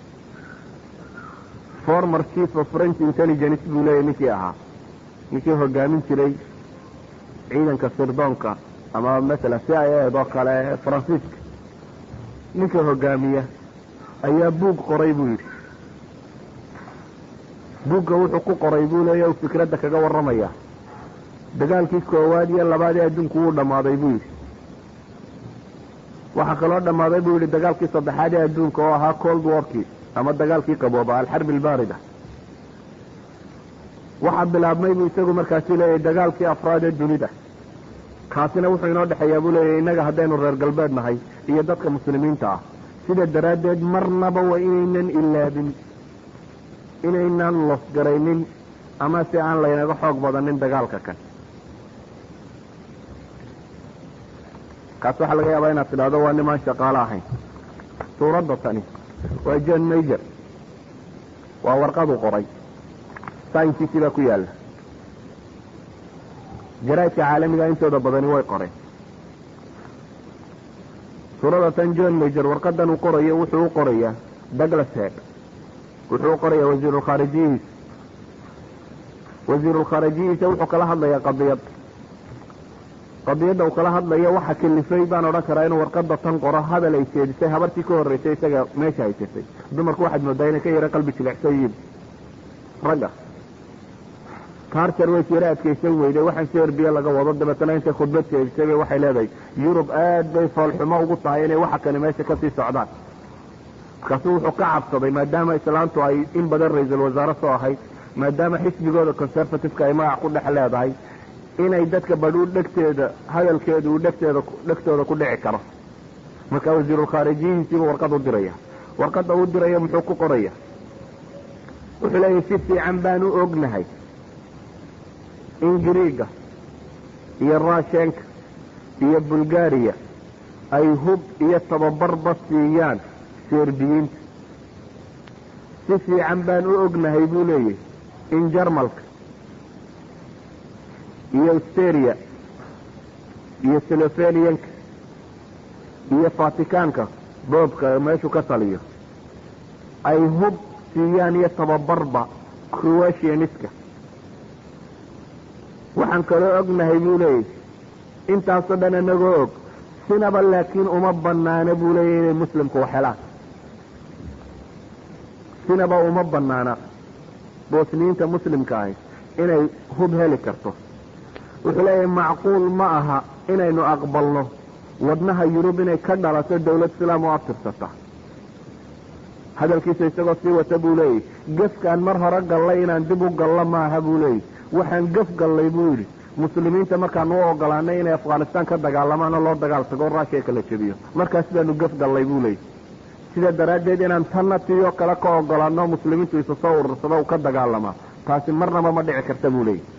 Speaker 1: former chief of french intelligence buu leeyahay ninkii ahaa ninkii hogaamin jiray ciidanka sirdoonka ama masalan c i a doo kale faransiiska ninka hogaamiya ayaa buug qoray buu yidhi. buugga wuxuu ku qoray buu leeyahay u fikradda kaga warramaya dagaalkii koowaad iyo labaad ee adduunku wuu dhammaaday buu yidhi. waxaa kaloo dhammaaday buu yidhi dagaalkii saddexaad ee adduunka oo ahaa cold warkii ama dagaalkii qabooba alxarbi albaarida. waxaa bilaabmay buu isagu markaasi leeyahay dagaalkii afraad ee dunida. kaasina wuxuu inoo dhexeeyaa buu leeyahay innaga haddaynu reer galbeed nahay iyo dadka muslimiinta ah. sida daraaddeed marnaba waa inaynan ilaabin inaynan losgaraynin ama si aan laynaga xoog badanin dagaalka kan. kaas waxaa laga yaabaa inaad tidhaahdo waa nimaan shaqaalo ahayn. suuradda tani waa john major, waa warqadu qoray, saynkiisi baa ku yaalla. jaraa'idka caalamiga intooda badani way qoreen. suuradda tan john major warqadan uu qorayo wuxuu u qorayaa douglas head, wuxuu u qorayaa wasiirulkhaarijiyihiisa. wasiirulkhaarijiyihiisa wuxuu kala hadlayaa qadiyad qadiyadda uu kala hadlayo waxa kalifay baan odhan karaa inuu warqada tan qoro hadal ay jeedisay habartii ka horreysay isaga meesha haysatay. dumarku waxaad moodaa inay ka yara qalbi jilicsan yihiin ragga. carter way yara adkaysan weyday waxaan serbiya laga wado. dabeetana intay khudbad jeedisay bay waxay leedahay yurub aad bay foolxumo ugu tahay inay waxa kani meesha kasii socdaan. markaasuu wuxuu ka cabsaday maadaama islaantu ay in badan ra-iisul wasaare soo ahayd, maadaama xisbigooda conservativeka ay magac ku dhex leedahay, inay dadka badhuu dhegteeda hadalkeedu uu dhegteeda dhegtooda ku dhici karo. marka wasiirulkhaarijiyihiisiibuu warqad u diraya. warqadda uu diraya muxuu ku qoraya? wuxuu leeyahay si fiican baan u ognahay in griiga iyo raashenka iyo bulgaariya ay hub iyo tababarba siiyaan serbiyiinta. si fiican baan u ognahay buu leeyahay in jarmalka iyo austeria iyo slofenianka iyo fatikaanka boobka meeshuu ka taliyo ay hub siiyaan iyo tababarba croatianiska. waxaan kaloo ognahay buu leeyahay intaasoo dhan inagoo og sinaba laakiin uma banaana buu leeyahay inay muslimku wax helaan. sinaba uma banaana boosniyiinta muslimka ahi inay hub heli karto. wuxuu leeyahay macquul ma aha inaynu aqbalno wadnaha yurub inay ka dhalato dawlad islaam oo abtirsata. hadalkiisa isagoo sii wata buu leeyahy gefkaan mar hore gallay inaan dib u gallo maaha buu leeyahy. waxaan gef gallay buu yidhi muslimiinta markaanu u ogolaanay inay afghanistan ka dagaalamaan oo loo dagaal tago raashiya kala jebiyo markaas baanu gafgallay buu leeyay sida daraaddeed inaan tanna tiyo kale ka ogolaano muslimiintu isa soo urursado u ka dagaalamaa taasi marnaba ma dhici karta buu leeyay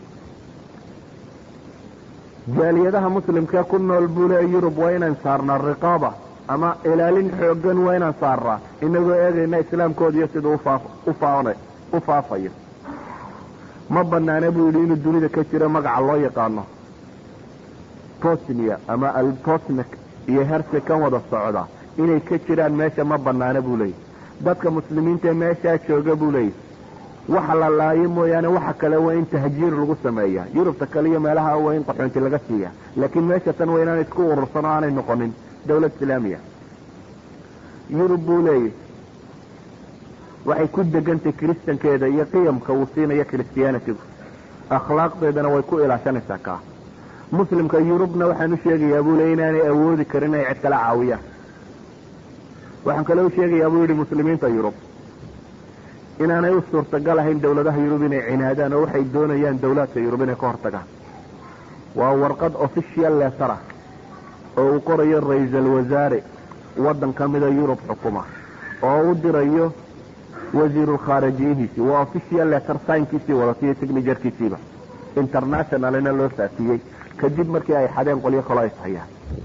Speaker 1: jaaliyadaha muslimka ku nool buu leeyay yurub waa inaan saarnaa riqaaba ama ilaalin xoogan waa inaan saarnaa inagoo eegayna islaamkooda iyo siduu u faafayo ma banaana buu yidhi inuu dunida ka jiro magaca loo yaqaano bosnia ama albosnik iyo herse kan wada socda inay ka jiraan meesha ma banaana buu leeyay dadka muslimiinta ee meeshaa jooga buu leeyay waxa la laayo mooyaane waxa kale waa in tahjiir lagu sameeyaa yurubta kale iyo meelaha waa in qaxoonti laga siiya laakiin meesha tan waa inaan isku urursan oo aanay noqonin dawlad islaamiya yurub buu leeyay waxay ku degantay kristankeeda iyo qiyamka uu siinayo christianitigu akhlaaqdeedana way ku ilaashanaysaa kaa muslimka yurubna waxaan u sheegayaa buu leeyay inaanay awoodi karin inay cid kala caawiyaan waxaan kale u sheegayaa buu yidhi muslimiinta yurub inaanay u suurtagal ahayn dawladaha yurub inay cinaadaan oo waxay doonayaan dawlaadka yurub inay ka hortagaan waa warqad official letter ah oo uu qorayo ra-iisul wasaare waddan ka mida yurub xukuma oo u dirayo wasiirulkhaarijiyihiisii waa official letter signkiisii wadatiyo signaturkiisiiba internationalina loo faafiyey kadib markii ay xadeen qolyo kaloo ay tahayaan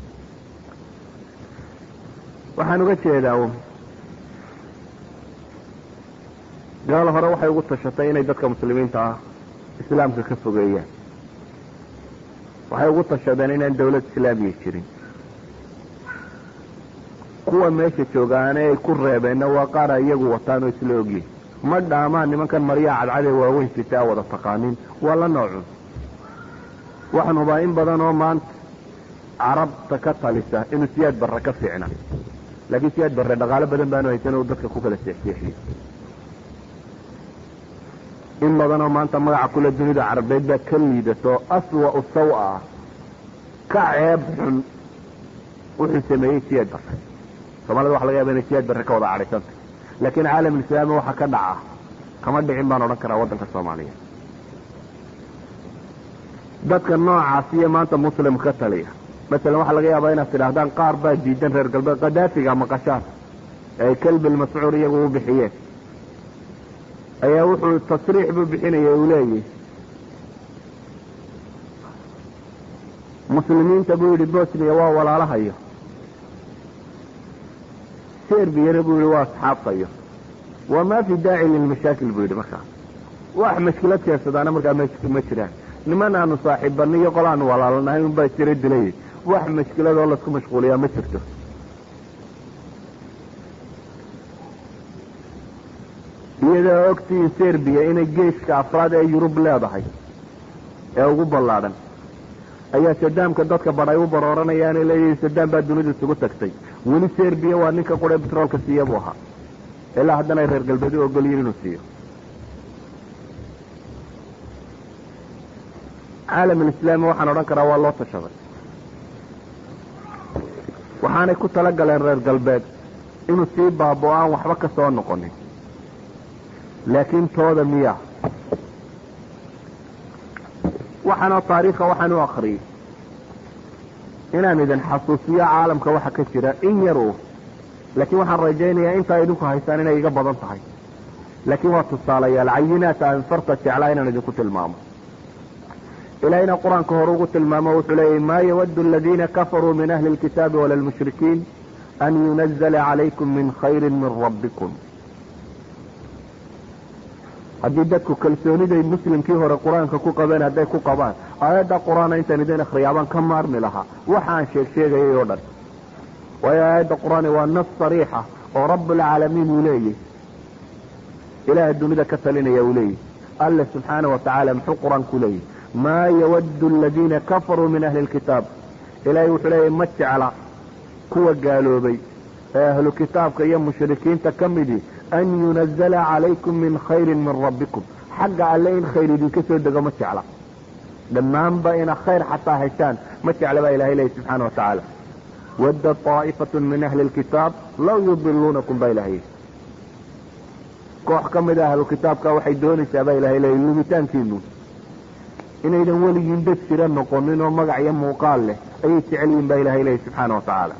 Speaker 1: waxaan uga jeedaa gaalo hore waxay ugu tashatay inay dadka muslimiinta ah islaamka ka fogeeyaan waxay ugu tashadeen inaan dawlad islaamiya jirin kuwa meesha joogaane ay ku reebeenna waa qaara iyagu wataan oo isla ogyihin ma dhaamaan nimankan maryaha cadcadee waaweyn sita a wada taqaanin waa la noocun waxaan hubaa in badan oo maanta carabta ka talisa inuu siyaad barre ka fiicna laakiin siyaad barre dhaqaalo badan baanu haysan oo dadka ku kala seexseexiyo in badanoo maanta magaca kule dunida carabeed baa ka liidato aswa-u saw-a ka ceeb xun wuxuu sameeyey siyaad barre soomaalida waxa laga yaaba inay siyaad barre ka wada cadhaysanta laakiin caalamulislaami waxa ka dhaca kama dhicin baan odhan karaa waddanka soomaaliya dadka noocaas iyo maanta muslim ka taliya masalan waxaa laga yaabaa inaad tidhaahdaan qaar baa diidan reer galbeed kadaafiga maqashaan ee ay kalbil mascuur iyagu u bixiyeen ayaa wuxuu tasriix buu bixinaya uu leeyahy muslimiinta buu yidhi bosnia waa walaalahayo serbiyana buu yidhi waa asxaabtayo wamaa fi daaci lilmashaakil buu yidhi markaa wax mashkilad keensadaana markaa ma jiraan niman aanu saaxiibbanay iyo qol aanu walaalanahay unbaa jira dilay wax mashkiladoo laisku mashquuliyaa ma jirto iyadoo ogtiin serbiya inay geeska afraad ee yurub leedahay ee ugu ballaadhan ayaa sadaamka dadka badhay u barooranayaan ee leeyahay sadaam baa dunida isugu tagtay weli serbiya waa ninka quree betroolka siiya buu ahaa ilaa haddana ay reer galbeed u ogolyihin inuu siiyo caalamulislaami waxaan odhan karaa waa loo tashaday waxaanay ku tala galeen reer galbeed inuu sii baabo aan waxba ka soo noqonin laakiin tooda miya waxaanoo taariikha waxaan u akriyey inaan idin xasuusiyo caalamka waxa ka jira in yar u laakiin waxaan rajaynayaa intaa idinku haysaan inay iga badan tahay laakiin waa tusaalayaal cayinaat aan farta jeclaa inaan idinku tilmaamo ilaahayna qur-aanka hore ugu tilmaamo wuxuu leeyahy maa yawaddu aladiina kafaruu min ahli lkitaabi wala lmushrikiin an yunazala calaykum min khayrin min rabbikum haddii dadku kalsooniday muslimkii hore qur-aanka ku qabeen hadday ku qabaan aayadda qur-aana intaan idin akhriyaabaan ka maarmi lahaa waxa aan sheeg sheegayay oo dhan waayo aayadda qur-aani waa nas sariixa oo rabbulcaalamiin uu leeyahy ilaaha dunida ka talinaya uu leeyahy alle subxaana wa tacaala muxuu qur-aanku leeyahy maa yawaddu aladiina kafaruu min ahli lkitaab ilaahay wuxuu leeyahy ma jecla kuwa gaaloobay ee ahlu kitaabka iyo mushrikiinta ka midii an yunazala calaykum min khayrin min rabbikum xagga alle in khayr idinka soo dego ma jecla dhammaanba ina khayr xataa heshaan ma jecla baa ilahay leeyahy subxaana wa tacaala wadda طaa'ifatun min ahli lkitaab law yudiluunakum baa ilahay koox ka mid a ahlu kitaabka waxay doonaysaa baa ilahay leeyahy lumitaankiinu inaydan weligiin dad jira noqonin oo magac iyo muuqaal leh ayay jecel yihiin baa ilahay leeyahy subxaana wa tacaala.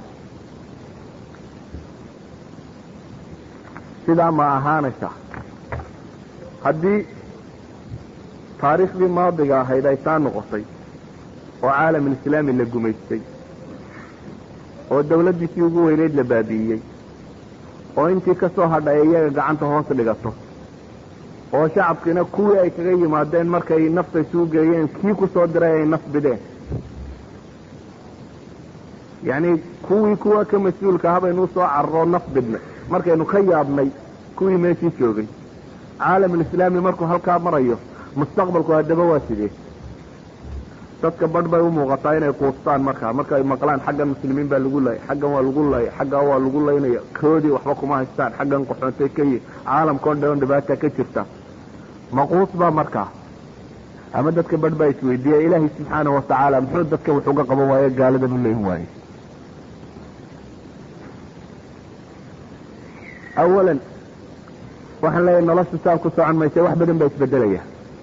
Speaker 1: sidaa ma ahaanaysa haddii taariikhdii maadiga ahayd ay taa noqotay oo caalamulislaami la gumaystay oo dawladdiisii ugu weyneyd la baabi'iyey oo intii ka soo hadhay iyaga gacanta hoos dhigato oo shacabkiina kuwii ay kaga yimaadeen markay nafta isugu geeyeen kii ku soo diray ay naf bideen, yacni kuwii kuwa ka mas-uulka ah baynu usoo cararoo naf bidnay markaynu ka yaabnay kuwii meeshii joogay. caalamulislaami markuu halkaa marayo mustaqbalku haddaba waa sidee? dadka badh bay u muuqataa inay quustaan markaa marka ay maqlaan xaggan muslimiin baa lagu laayay, xaggan waa lagu laayay, xaggaa waa lagu laynaya, koodii waxba kuma haystaan, xaggan qaxoontay ka yihin, caalamka o dhan dhibaata ka jirta. maquus baa markaa ama dadka badh baa isweydiiya ilaahay subxaana wa tacaala muxuu dadka wax uga qaban waaye gaaladan u leyn waaye? awalan waxaan leeyahay nolosha saan ku socon maysa, wax badan baa isbedelaya.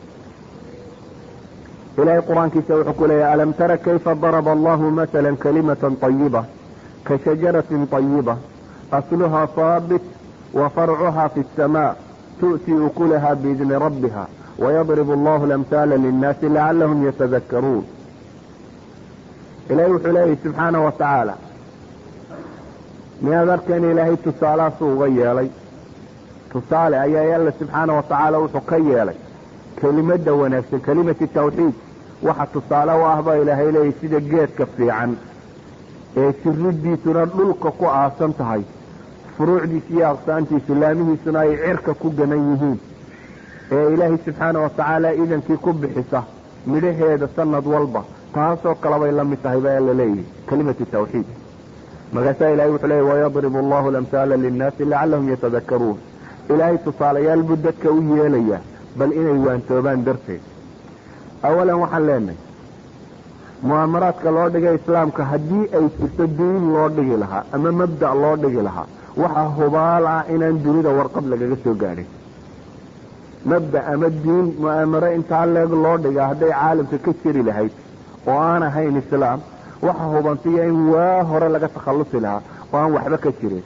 Speaker 1: ilaahay qur-aankiisa wuxuu ku leeyahay alam tara kayfa daraba allahu matala kalimatan طayiba kashajaratin طayiba asluha saabit wa farcuha fi الsama tu'ti ukulaha biidni rabbiha wayadribu allahu lamhaala linnaasi lacalahum yatadakaruun. ilaahay wuxuu leeyahay subxaana wa tacaala miyaad arkeen ilaahay tusaalahaasuu uga yeelay? tusaale ayaa alla subxaana wa tacaala wuxuu ka yeelay kelimada wanaagsan, kelimati tawxiid. waxa tusaale u ah baa ilaahay leeyahy sida geedka fiican ee siridiisuna dhulka ku aasan tahay, furuucdiisa iyo aqsaantiisu laamihiisuna ay cirka ku ganan yihiin, ee ilaahay subxaana wa tacaala idankii ku bixisa midhaheeda sanad walba, taasoo kale bay la mid tahay baa alla leeyahay kelimati tawxiid. markaasaa ilahay wuxuu leeyahy wayadribu allahu lamhaala linnaasi lacalahum yatadakaruun. ilaahay tusaalayaal buu dadka u yeelaya bal inay waantoobaan darteed. awalan waxaan leenahay mu'aamaraadka loo dhigay islaamka haddii ay jirto diin loo dhigi lahaa ama mabda' loo dhigi lahaa, waxa hubaal ah inaan dunida warqad lagaga soo gaadhin. mabda' ama diin mu'aamaro intaa leeg loo dhiga hadday caalamka ka jiri lahayd oo aan ahayn islaam, waxa hubantiya in waa hore laga takhallusi lahaa oo aan waxba ka jirin.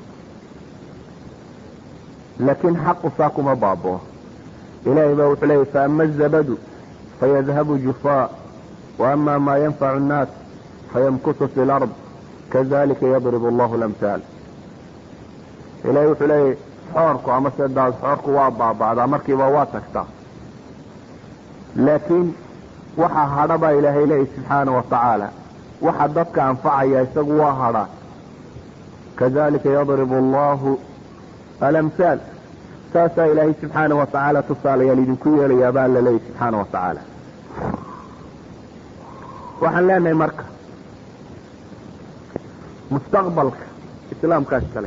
Speaker 1: laakiin xaqu saa kuma baaboo. ilaahay baa wuxuu leeyahy faama azabadu fayadhabu jufaa waama maa yanfacu nnaas fayamkusu fi lard kadalika yadribu allahu lamhaal. ilaahay wuxuu leeyahy xoorku ama sedaas xoorku waa baaba'daa, markiiba waa tagtaa, laakiin waxa hadha baa ilaahay leeyahy subxaana wa tacaala waxa dadka anfacaya isagu waa hadhaa. kadalika yadribu allahu alamhaal. saasaa ilaahay subxaana wa tacaala tusaalayaal idinku yeelayaa baa alla leeyahy subxaana wa tacaala. waxaan leenahay marka mustaqbalka islaamkaas kale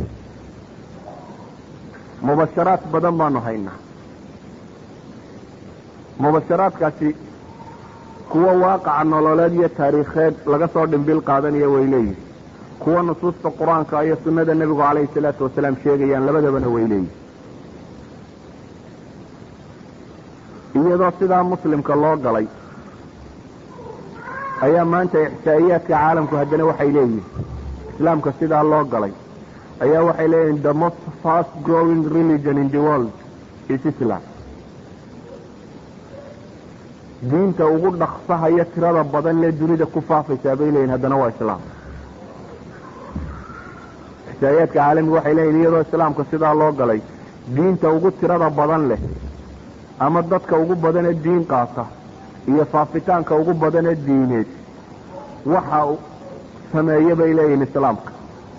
Speaker 1: mubasharaad badan baanu haynaa. mubasharaadkaasi kuwa waaqaca nololeed iyo taariikheed laga soo dhimbil qaadanayo way leeyihin, kuwa nusuusta qur-aanka iyo sunnada nebigu calayhi salaatu wasalaam sheegayaan labadabana way leeyihin. iyadoo sidaa muslimka loo galay ayaa maanta ixsaa'iyaadka caalamku haddana waxay leeyihin islaamka sidaa loo galay ayaa waxay leeyihin the most fast growing religion in the world is Islam. diinta ugu dhaqsahaya tirada badan lee dunida ku faafaysaa bay leeyihin haddana waa islaam. ixsaa'iyaadka caalamiga waxay leeyihin iyadoo islaamka sidaa loo galay diinta ugu tirada badan leh ama dadka ugu badanee diin qaata iyo faafitaanka ugu badanee diineed waxa uu sameeye bay leeyihin islaamka.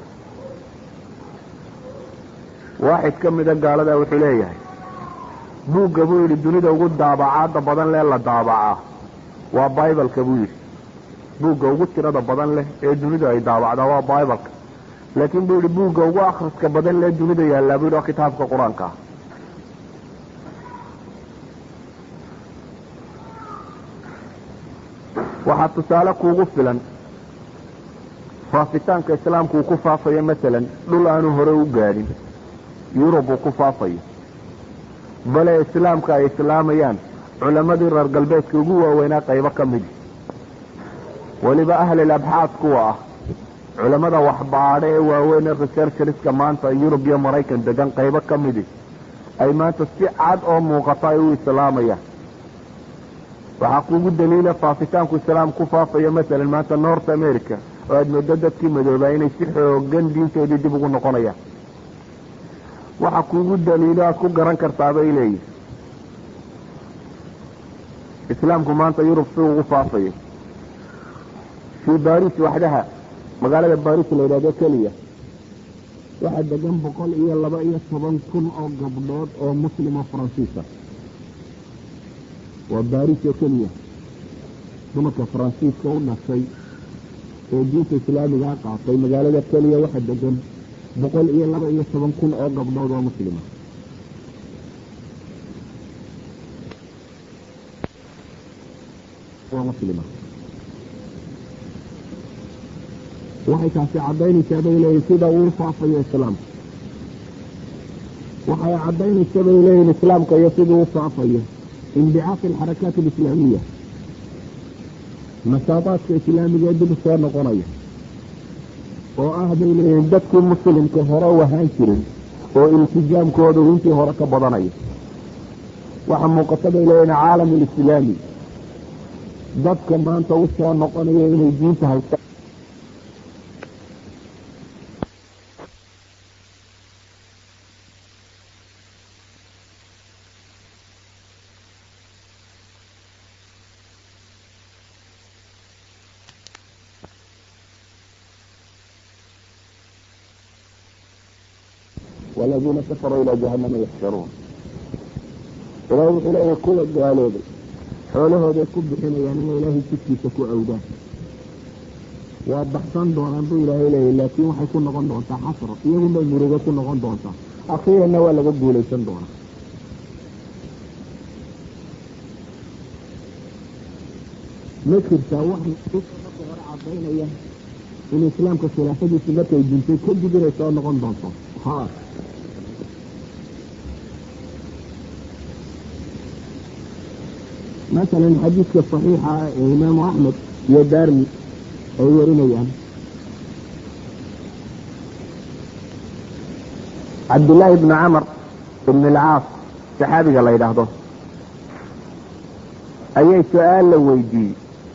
Speaker 1: waaxid ka mida gaaladaa wuxuu leeyahay buugga buu yidhi dunida ugu daabacaadda badan leh la daabacaa waa bibaleka buu yidhi. buugga ugu tirada badan leh ee dunidu ay daabacdaa waa bibaleka, laakiin buu yidhi buugga ugu akhriska badan leh dunida yaallaa buu yidhi waa kitaabka qur-aanka ah. waxaa tusaale kuugu filan faafitaanka islaamku uu ku faafayo masalan dhul aanu hore u gaadhin, yurub uu ku faafayo, bale islaamka ay islaamayaan culamadii reer galbeedka ugu waaweynaa qaybo ka midi weliba ahlil abxaad kuwa ah culamada waxbaadhe ee waaweyn ee researcheriska maanta yurub iyo maraykan degan qaybo ka midi ay maanta si cad oo muuqata ay u islaamayaan. waxaa kugu daliila faafitaanku islaam ku faafayo masalan maanta north america oo aad moodo dadkii madoobaa inay si xoogan diintoodii dib ugu noqonayaan. waxaa kugu daliilo aad ku garan kartaa bay leeyihin islaamku maanta yurub si ugu faafayo. fii baris waxdaha magaalada baris la yidhahdo keliya waxaa degan boqol iyo laba iyo toban kun oo gabdhood oo muslimo faransiisa. waa baris oo keliya dumarka faransiiska u dhashay ee diinta islaamigaa qaatay magaalada keliya waxaa degan boqol iyo laba iyo toban kun oo gabdhood oo muslima. waa muslima waxay taasi caddaynaysaa bay leeyihin sida uu faafayo islaamka. waxay caddaynaysaa bay leeyihin islaamka iyo sida uu faafayo indicaaf alxarakaat alislaamiya nashaadaadka islaamiga ee dib soo noqonaya oo ah bay leeyihin dadkii muslimka hore u ahaan jiray oo iltijaamkooda intii hore ka badanaya. waxaa muuqata bay leeyihin caalam alislaami dadka maanta u soo noqonaya inay diinta haystaan والذين كفروا إلى جهنم يحشرون. إلهي إلهي كل الجهالات حوله هذا يكب حين يعني إلهي تكي تكو عودان وبحثان دون أنه إلهي إلهي لكن وحيكون نغن دونتا حصر يقول له المروضة يكون نغن دونتا أخيرا نوى لقبه ليسان دونا. نكر ساوحنا نكر عبين إياه إن الإسلام كسلافة دي سلافة الجنسي كل جبير يسان نغن دونتا خلاص. مثلا الحديث الصحيحة إمام أحمد يدارني أو يرينيان عبد الله بن عمر بن العاص صحابي الله يرحمه أي سؤال لو يجي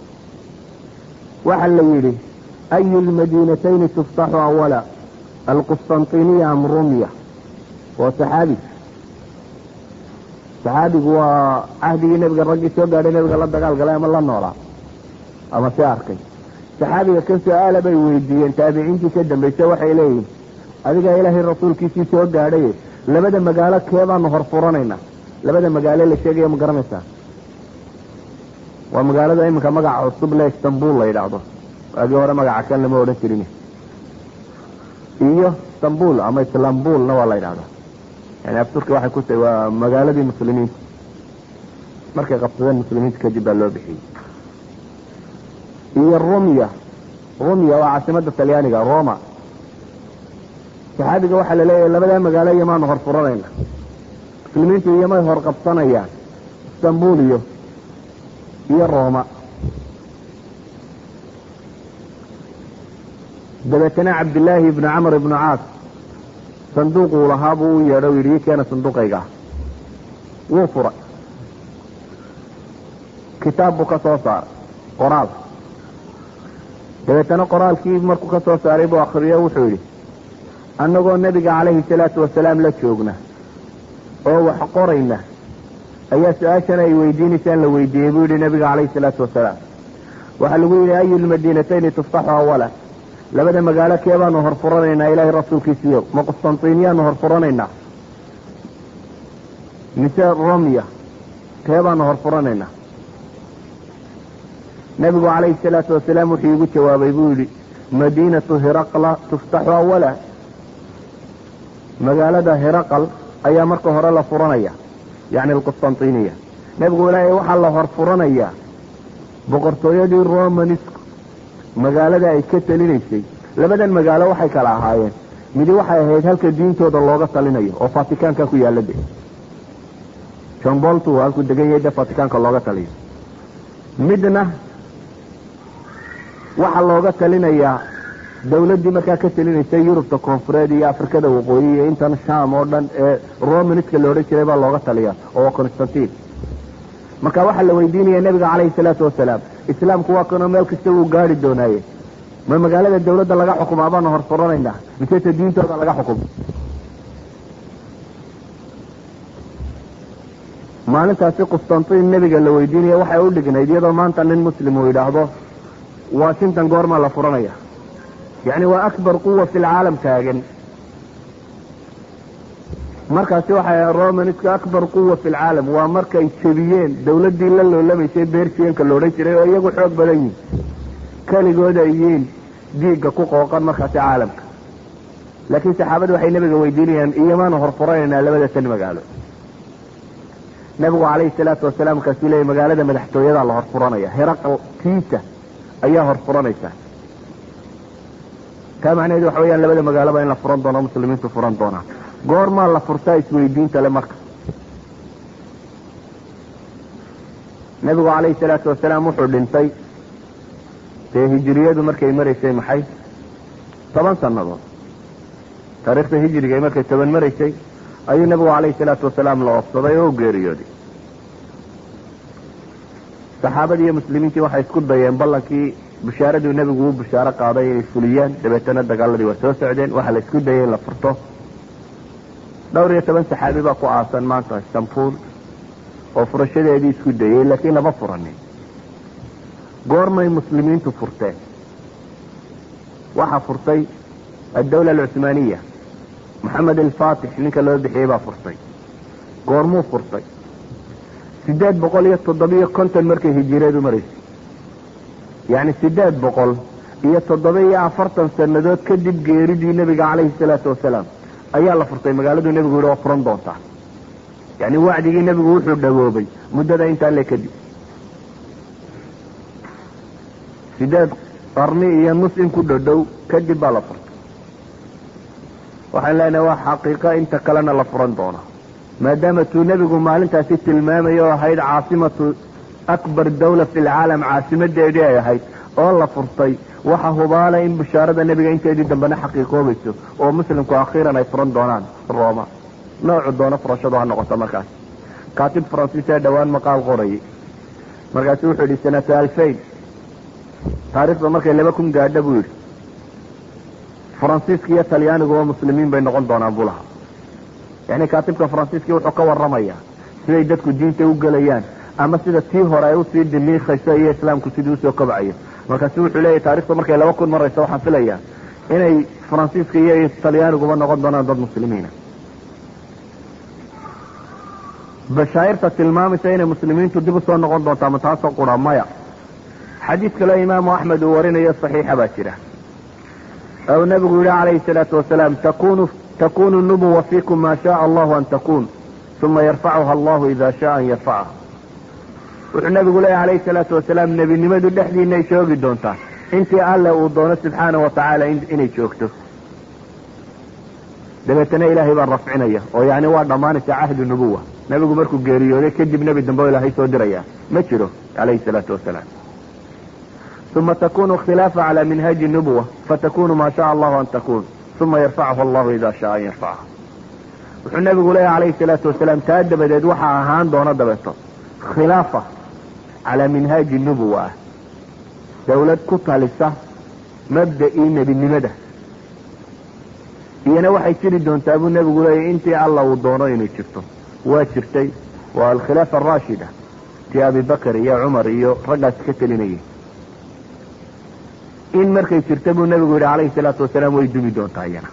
Speaker 1: وحل يري أي المدينتين تفتح أولا القسطنطينية أم روميا؟ وصحابي saxaabigu waa cahdigii nabiga raggii soo gaadhay nabiga la dagaal galay ama la noolaa ama si arkay. saxaabiga ka su-aala bay weydiiyeen taabiciintii ka dambaysa waxay leeyihin adigaa ilaahay rasuulkiisii soo gaadhay labada magaalo keebaanu hor furanaynaa. labada magaalo la sheegaya ma garanaysaa? waa magaalada iminka magaca cusub le istanbul la yidhaahdo. waagii hore magaca kan lama odhan jirin iyo istanbul ama islambulna waa la yidhahdaa. يعني أفترك واحد كنت ومقالة دي مسلمين مركز قبطان مسلمين كجب اللو بحي هي الرومية رومية وعاصمة التليانية روما صحابي واحد لليه لبدا مقالة ما نهر فرانين مسلمين هي ما يهر قبطان ايان اسطنبوليو هي روما دبتنا عبد الله بن عمر بن عاص صندوق لهابو يدو يري كان صندوقيغا وفر كتاب كسو صار قرال دبتنا قرال كيف مركو كسو صار ابو اخريه وحوري انغو النبي عليه الصلاه والسلام لا جوجنا او wax qorayna ayaa su'aashan ay weydiinaysan la weydiiyay buu nabiga عليه الصلاه والسلام waxa lagu yiri ayu almadinatayn tuftahu awala labada magaalo keebaanu hor furanaynaa ilaahay rasuulkiisiyo ma qustantiniyaanu hor furanaynaa mise romiya keebaanu hor furanaynaa? nabigu calayhi salaatu wasalaam wuxuu igu jawaabay buu yidhi madiinatu hiraqla tuftaxu awala magaalada hiraqal ayaa marka hore la furanaya yacni alqustantiniya. nabigu ilaahay waxaa la hor furanayaa boqortooyadii romanisku magaalada ay ka talinaysay. labadan magaalo waxay kala ahaayeen midi waxay ahayd halka diintooda looga talinayo oo Vaticanka ku yaala de John Bolton waa ku degan yahay Vaticanka looga taliyo midna waxa looga talinayaa dawladii markaa ka talinaysay Yurubta Koonfureed iyo Afrikada Waqooyi iyo intan Shaam oo dhan ee Romaniska loo jiray baa looga taliyaa oo Constantine marka waxa la weydiinaya nabiga kaleey salaatu wasalaam islaamku waa kana meel kasta uu gaari doonaaye ma magaalada dawladda laga xukumo baan hor furanayna mise diintooda laga xukumo maalintaasi Constantine nabiga la weydiinaya waxa uu dhignayd iyadoo maanta nin muslim uu yiraahdo Washington goorma la furanaya يعني وأكبر قوة في العالم تاجن مركز واحد رومانيسك أكبر قوة في العالم ومركز شبيين دولة دي لله لما يصير بيرشين كالوريش رأي ويجوا حب بلين كان جودايين دي قوة وقام مركز عالم لكن سحابة وحين نبي ويدينهم إيمان هرفرين على بدأ سن مقاله نبي عليه الصلاة والسلام كسيله مقاله ده مدحته يدا الله هرفرانية هرقل كيسة أيها هرفرانية كما معنى يدو حويا لبدا مقالة بين لفران دونا مسلمين تفران دونا قور ما الله فرسا يسوي الدين تلمك نبي عليه الصلاة والسلام وحر لنتي في هجرية مركي مري شيء محي طبعا سنة تاريخ هجري مركي تبن مري شيء أي نبي عليه الصلاة والسلام لا أفضل يوغيريو دي صحابة دي مسلمين كي واحد يسكت بيان بالله كي بشارة النبي يقول بشارة قاضية فليان دبيتنا الدقال دي وسوس سعدين وحل اسكود دي لفرطه دوري يتبن سحابي باقو عاصن مانتا استنفور وفرشة دي اسكود دي لكن لما فرني قورما المسلمين تفرتين واحد فرطي الدولة العثمانية محمد الفاتح نيكا لو بحيبا فرطي قورمو فرطي سداد بقولية التضبية كنت المركي هجيرادو مريسي يعني سداد بقول هي تضبية عفرتا سندات كدب جيريدي النبي عليه الصلاة والسلام ايا الله فرطي مقالده النبي يقول وفران دونتا يعني وعد يجي النبي يقول حب دقوبي مدة دا انت اللي كدب سداد قرني هي مسلم كده دو كدب على فرط وحن لنا واحد حقيقة انت كلنا لفران دونا ما دامت النبي يقول مالنتا ست المامة يوه هيد عاصمة أكبر دولة في العالم عاصمة دي هاي والله فرطي وحا هبالا إن بشارة النبي انت يدي دنبنا حقيقو بيسو ومسلم كو أخيرا يفرن دونان روما نوع الدونة فرشدو عن نقطة مكان كاتب فرنسيسي دوان مقال غوري مرقاسي وحو دي سنة ألفين تاريخ بمركة اللي بكم قاعدة بوير فرنسيسكي يتالياني قوة مسلمين بين نقل دونان بولها يعني كاتب كفرنسيسكي وحو كور رمية سيدتكو دينتي وقليان ama sida tii hore ay u sii dimiikhayso iyo islaamku sidii u soo kabcayo markaas wuxuu leeyahay taariikhda markay laba kun marayso waxaan filayaa inay Faransiiska iyo Talyaanigu noqon doonaan dad muslimiina bashaayirta tilmaamaysa inay muslimiintu dib u soo noqon doontaan ma taasoo qura maya xadiis kale imaam Ahmed uu warinayo saxiixa baa jira aw nabigu yiri alayhi salatu wasalaam takunu takunu nubuwa fiikum ma shaa Allah an takun thumma yarfa'uha Allah idha sha'a an yarfa'aha والنبي يقول عليه الصلاة والسلام نبي نمدو دحدي إنه يشوقي دونتا انت الله ودونه سبحانه وتعالى إنه يشوقته دبتنا إلهي بان رفعنا ويعني هو ضمانة عهد النبوة نبي يقول مركو قيريو ليه كجب نبي دنبو إلهي سودريا متشره عليه الصلاة والسلام ثم تكون خلافة على منهاج النبوة فتكون ما شاء الله أن تكون ثم يرفعه الله إذا شاء يرفعه والنبي يقول عليه الصلاة والسلام تأدب ددوحة هان دونه دبته خلافة على منهاج النبوة دولة كتالسة مبدئي نبي النمدة iyana waxay jiri doontaa buu nabigu leeyahay intii Allah uu doono inuu jirto waa jirtay waa al-khilaafa ar-rashida ti Abi Bakr iyo Umar iyo ragaas ka talinayay in markay jirto buu nabigu yiri alayhi salatu wasalaam way dumi doontaa iyana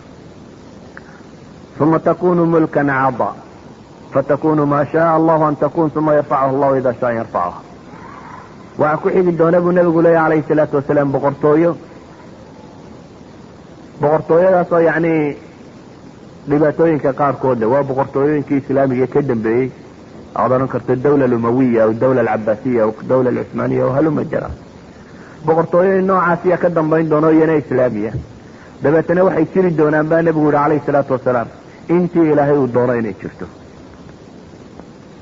Speaker 1: ثم تكون ملكا عضا فتكون ما شاء الله أن تكون ثم يرفعه الله إذا شاء يرفعها وعكو حيد الدون أبو النبي عليه الصلاة والسلام بقرطوية بقرطوية يعني dhibaatooyin ka qaarkood waa boqortooyooyinkii islaamiga ka dambeeyay aadan karta dawla lumawiya oo dawla al-abbasiya oo dawla al-uthmaniya oo haluma jara boqortooyooyin noocaas ka dambeyn doono iyana islaamiya dabeetana waxay jiri doonaan baa nabigu alayhi salaatu wasalaam intii ilaahay uu doono inay jirto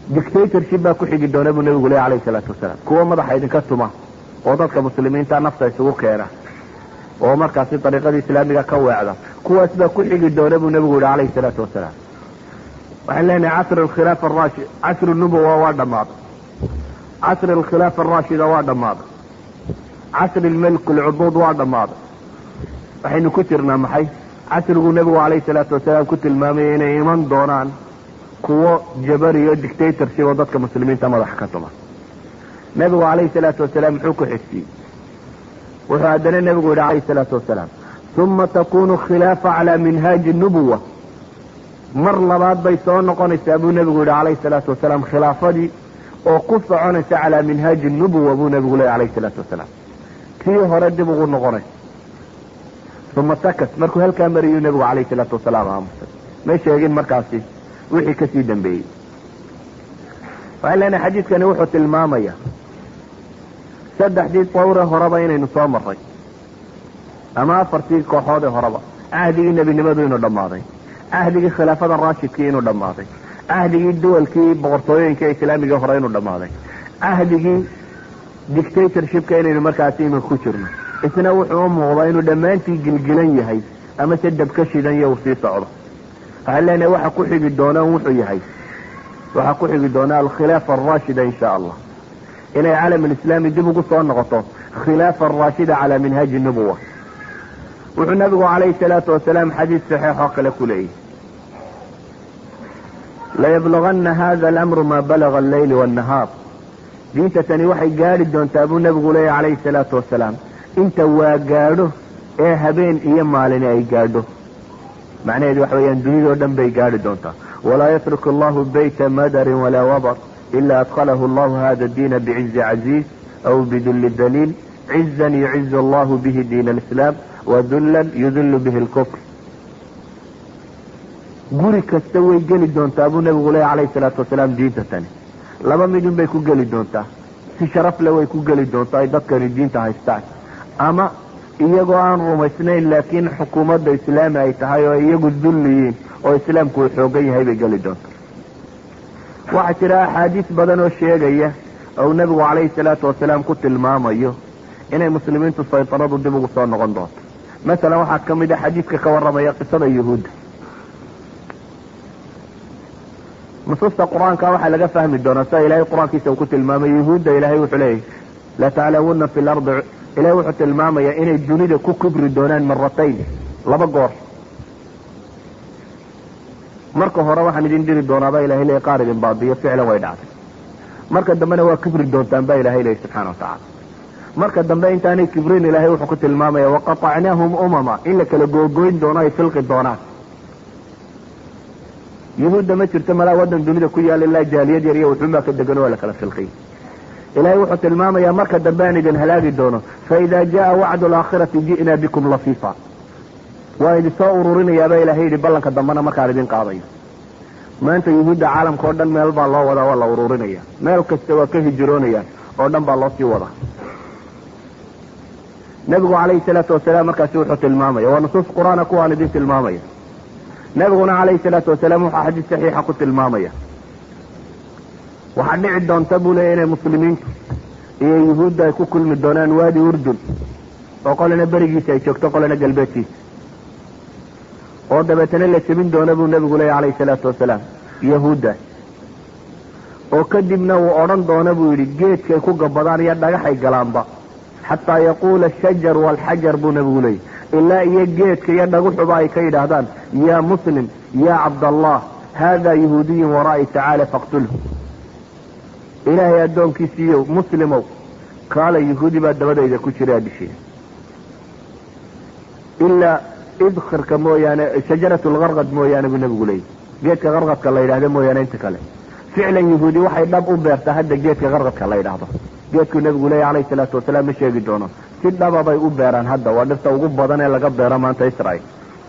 Speaker 1: dictatorship baa ku xigi doona buu nabigu leeyahay calayhi salaatu wasalaam, kuwa madaxa idinka tuma oo dadka muslimiinta nafta isugu keena oo markaasi dariiqadii islaamiga ka weecda, kuwaas baa ku xigi doona buu nabigu yihi calayhi salaatu wasalaam. waxaan leenahay casr alkhilaafa arashid, casru nubuwa waa dhammaaday, casri alkhilaafa arashida waa dhammaaday, casri almalik alcuduud waa dhammaaday. waxaynu ku jirnaa maxay? casriguu nabigu calayhi salaatu wasalaam ku tilmaamaya inay iman doonaan kuwo jabari iyo dictatorship oo dadka muslimiinta madaxa ka tuma. nabigu calayhi salaatu wasalaam muxuu ku xigsiiyey? wuxuu haddana nabigu yihi calayhi salaatu wasalaam, uma takunu khilaafa calaa minhaaji nubuwa. mar labaad bay soo noqonaysaa buu nabigu yihi calayhi salaatu wasalaam, khilaafadii oo ku soconaysa calaa minhaaji nubuwa buu nabigu leeyahy calayhi salaatu wasalaam, kii hore dib ugu noqonaysa. uma sakat, markuu halkaa mariyuu nabigu calayhi salaatu wasalaam aamusay, may sheegin markaasi wixii kasii dambeeyey. waxaan leenahay xadiidkani wuxuu tilmaamaya saddexdii tawre horeba inaynu soo maray, ama afartii kooxood ee horeba. cahdigii nebinimadu inuu dhammaaday, cahdigii khilaafada raashidkii inuu dhammaaday, cahdigii duwalkii boqortooyooyinka islaamiga hore inuu dhammaaday, cahdigii dictatorshipka inaynu markaasi imin ku jirno. isna wuxuu u muuqdaa inuu dhammaantii gilgilan yahay ama se dabka shidan iyo uu sii socdo. waxaan leenahay waxa ku xigi doona wuxuu yahay, waxaa ku xigi doona alkhilaafa arashida insha allah, inay caalam alislaami dib ugu soo noqoto khilaafa arashida calaa minhaaji nubuwa. wuxuu nabigu calayhi salaatu wasalaam xadiis saxiix oo kale ku leeyahy, layablugana hada alamru maa balaga alleyl wاnnahaar. diinta tani waxay gaadhi doontaa buu nabigu leeyahy calayhi salaatu wasalaam, inta waa gaadho ee habeen iyo maalin ay gaadho. macnaheedu waxa weeyaan dunidoo dhan bay gaadhi doontaa. walaa yatruku allahu bayta madarin walaa wabar ila adkhalahu allahu hada diina bicizi caziiz aw bidulli daliil, cizan yucizu allahu bihi diin alislaam wadullan yudillu bihi lkufr. guri kasta way geli doontaa buu nabigu leeyahy calayhi salaatu wasalaam diinta tani. laba midun bay ku geli doontaa, si sharaf le way ku geli doontaa ay dadkani diinta haystaan, ama iyagoo aan rumaysnayn laakiin xukuumadda islaami ay tahay oo iyagu dulliyiin oo islaamku uu xoogan yahay bay geli doontaa. waxaa jira axaadiis badan oo sheegaya ou nabigu calayhi salaatu wasalaam ku tilmaamayo inay muslimiintu saytaradu dib ugu soo noqon doonto. masalan waxaa ka mid a xadiidka ka warramaya qisada yuhuudda. nusuusta qur-aanka waxaa laga fahmi doonaa sida ilaahay qur-aankiisa uu ku tilmaamay yuhuudda. ilaahay wuxuu leeyahy lataclawunna fi lardi, ilahay wuxuu tilmaamaya inay dunida ku kibri doonaan maratayn, laba goor. marka hore waxaan idin diri doonaaba ilahay leeyahy qaar idin baabiyo, ficlan way dhacday. marka dambena waa kibri doontaan baa ilahay leeyahy subxana watacaala. marka dambe intaanay kibrin ilahay wuxuu ku tilmaamaya waqatacnaahum umama, in la kala googoyn doono ay filqi doonaan. yuhuudda ma jirto malaa wadan dunida ku yaala ilaa jaaliyad yar iyo wuxuunbaa ka degan oo la kala filqiy. ilahay wuxuu tilmaamayaa marka dambe aan idin halaagi doono, faida jaa wacdu alaakhirati ji'naa bikum lafiifa. waa idin soo ururinayaaba ilahay yidhi ballanka dambena markaan idin qaadayo. maanta yuhuudda caalamka oo dhan meel baa loo wadaa, waa la ururinaya, meel kasta waa ka hijiroonayaan oo dhan baa loo sii wadaa. nabigu calayhi salaatu wasalaam markaasi wuxuu tilmaamaya, waa nusuus qur-aana kuwaan idin tilmaamaya. nabiguna calayhi salaatu wasalaam waxaa xadiis saxiixa ku tilmaamaya, waxaa dhici doonta buu leeya inay muslimiintu iyo yuhuudda ay ku kulmi doonaan waadi urdun, oo qolana berigiisa ay joogto qolana galbeedkiisa, oo dabeetana la jebin doona buu nabigu leeya calayhi salaatu wasalaam yahuudda. oo kadibna uu odhan doona buu yidhi geedkay ku gabadaan iyo dhagaxay galaanba, xataa yaquula ashajar waalxajar buu nabigu leeyay, ilaa iyo geedka iyo dhaguxuba ay ka yidhaahdaan yaa muslim yaa cabdallah hada yahuudiyun waraa'i tacaala faqtulhu. ilaahay addoonkiisiiyo muslimow kaala yahuudi baa dabadayda ku jira adishiya. ilaa idkhirka mooyaane, shajaratu lgarqad mooyaane buu nabigu leeyay, geedka qarqadka la yidhahdo mooyaane inta kale. ficlan yahuudi waxay dhab u beertaa hadda geedka qarqadka la yidhaahdo. geedkuu nabigu leeya calayhi salaatu wasalaam ma sheegi doono, si dhaba bay u beeraan hadda, waa dhirta ugu badan ee laga beero maanta israel.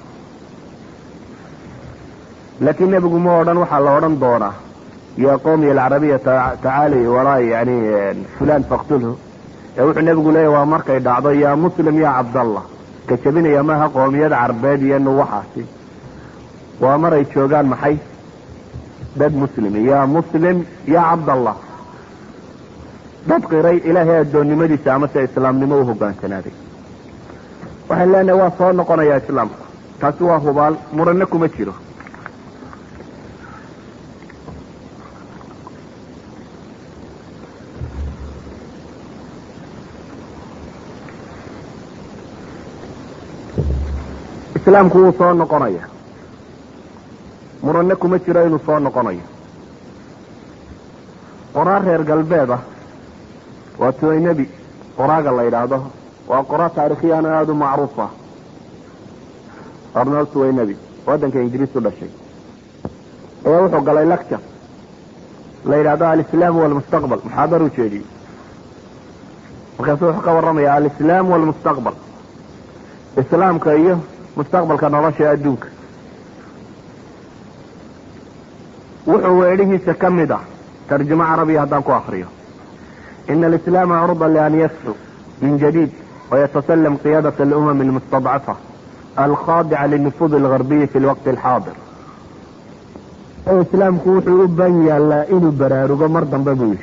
Speaker 1: laakiin nebigu ma odhan, waxaa la odhan doonaa yaa qowmi alcarabiya tacaali waraay yani fulan faqtulhu. ee wuxuu nebigu leeya waa markay dhacdo yaa muslim yaa cabdallah. ka jabinaya maaha qoomiyada carbeed iyo nu waxaasi, waa maray joogaan maxay dad muslim yaa muslim yaa cabdallah dad qiray ilaahay addoonnimadiisa amase islaamnimo u hogaansanaaday waxaan leenahay waa soo noqonayaa islaamku taasi waa hubaal muranna kuma jiro islaamku wuu soo noqonaya muranna kuma jiro inuu soo noqonayo qoraa reer galbeed ah waa tuwaynabi qoraaga la yidhaahdo waa qoraa taarikhiyana aada u macruuf ah arnold tuwaynabi waddanka ingiriis u dhashay ayaa wuxuu galay lecture la yidhaahdo alislaam walmustaqbal muxaadar u jeediyey markaasu wuxuu ka warramaya alislaam walmustaqbal islaamka iyo mustaqbalka nolosha ee adduunka wuxuu weedhihiisa ka mid ah tarjumo carabiya haddaan ku akriyo ina alislaama curda lian yasxu min jadiid ويتسلم قيادة الأمم المستضعفة الخاضعة للنفوذ الغربي في الوقت الحاضر الإسلام كوحي أبني ألا إنو برارو مرضا ببوش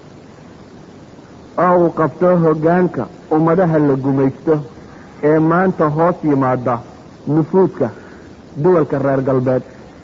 Speaker 1: أو قبته جانك ومدها اللي قميشته إما أنت هوسي مادة نفوذك دول كرار قلبات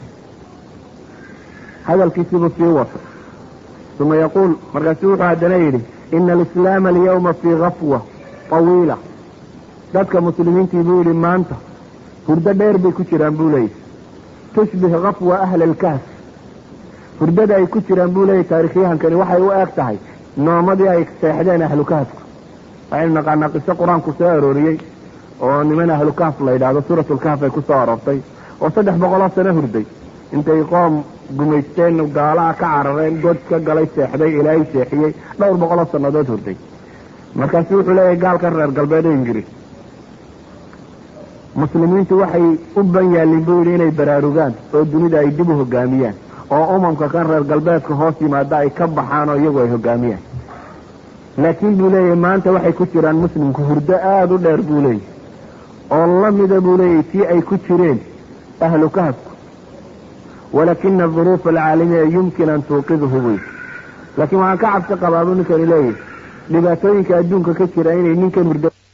Speaker 1: هذا الكتاب في وسط ثم يقول مرقسوح عدنيري إن الإسلام اليوم في غفوة طويلة dadka muslimiintii buu yidhi maanta hurdo dheer bay ku jiraan buu leeyahy tushbih gafwa ahli alkahf hurdada ay ku jiraan buu leeyahy taarikhyahankani waxay u eeg tahay noomadii ay seexdeen ahlu kahfka waxaynu naqaanaa qiso qur-aanku soo arooriyey oo niman ahlu kahf la yidhaahdo suuratulkahf ay ku soo aroortay oo saddex boqoloo sano hurday intay qoom gumaysteen gaalaha ka carareen god ka galay seexday ilaahay seexiyey dhowr boqoloo sannadood hurday markaasu wuxuu leeyahay gaalkan reer galbeed ee ingiriis muslimiintu waxay u ban yaalin buu yidhi inay baraarugaan oo dunida ay dib u hogaamiyaan oo umamka kan reer galbeedka hoos yimaada ay ka baxaan oo iyagu ay hogaamiyaan laakiin buu leeyahay maanta waxay ku jiraan muslimku hurdo aada u dheer buu leeyahy oo lamida buu leeyahay tii ay ku jireen ahlu kahfku walakina aduruufa alcaalamiya yumkin an tuuqiduhu buy laakiin waxaan ka cabsi qabaa buu ninkani leeyahay dhibaatooyinka adduunka ka jira inay ninkan hurdo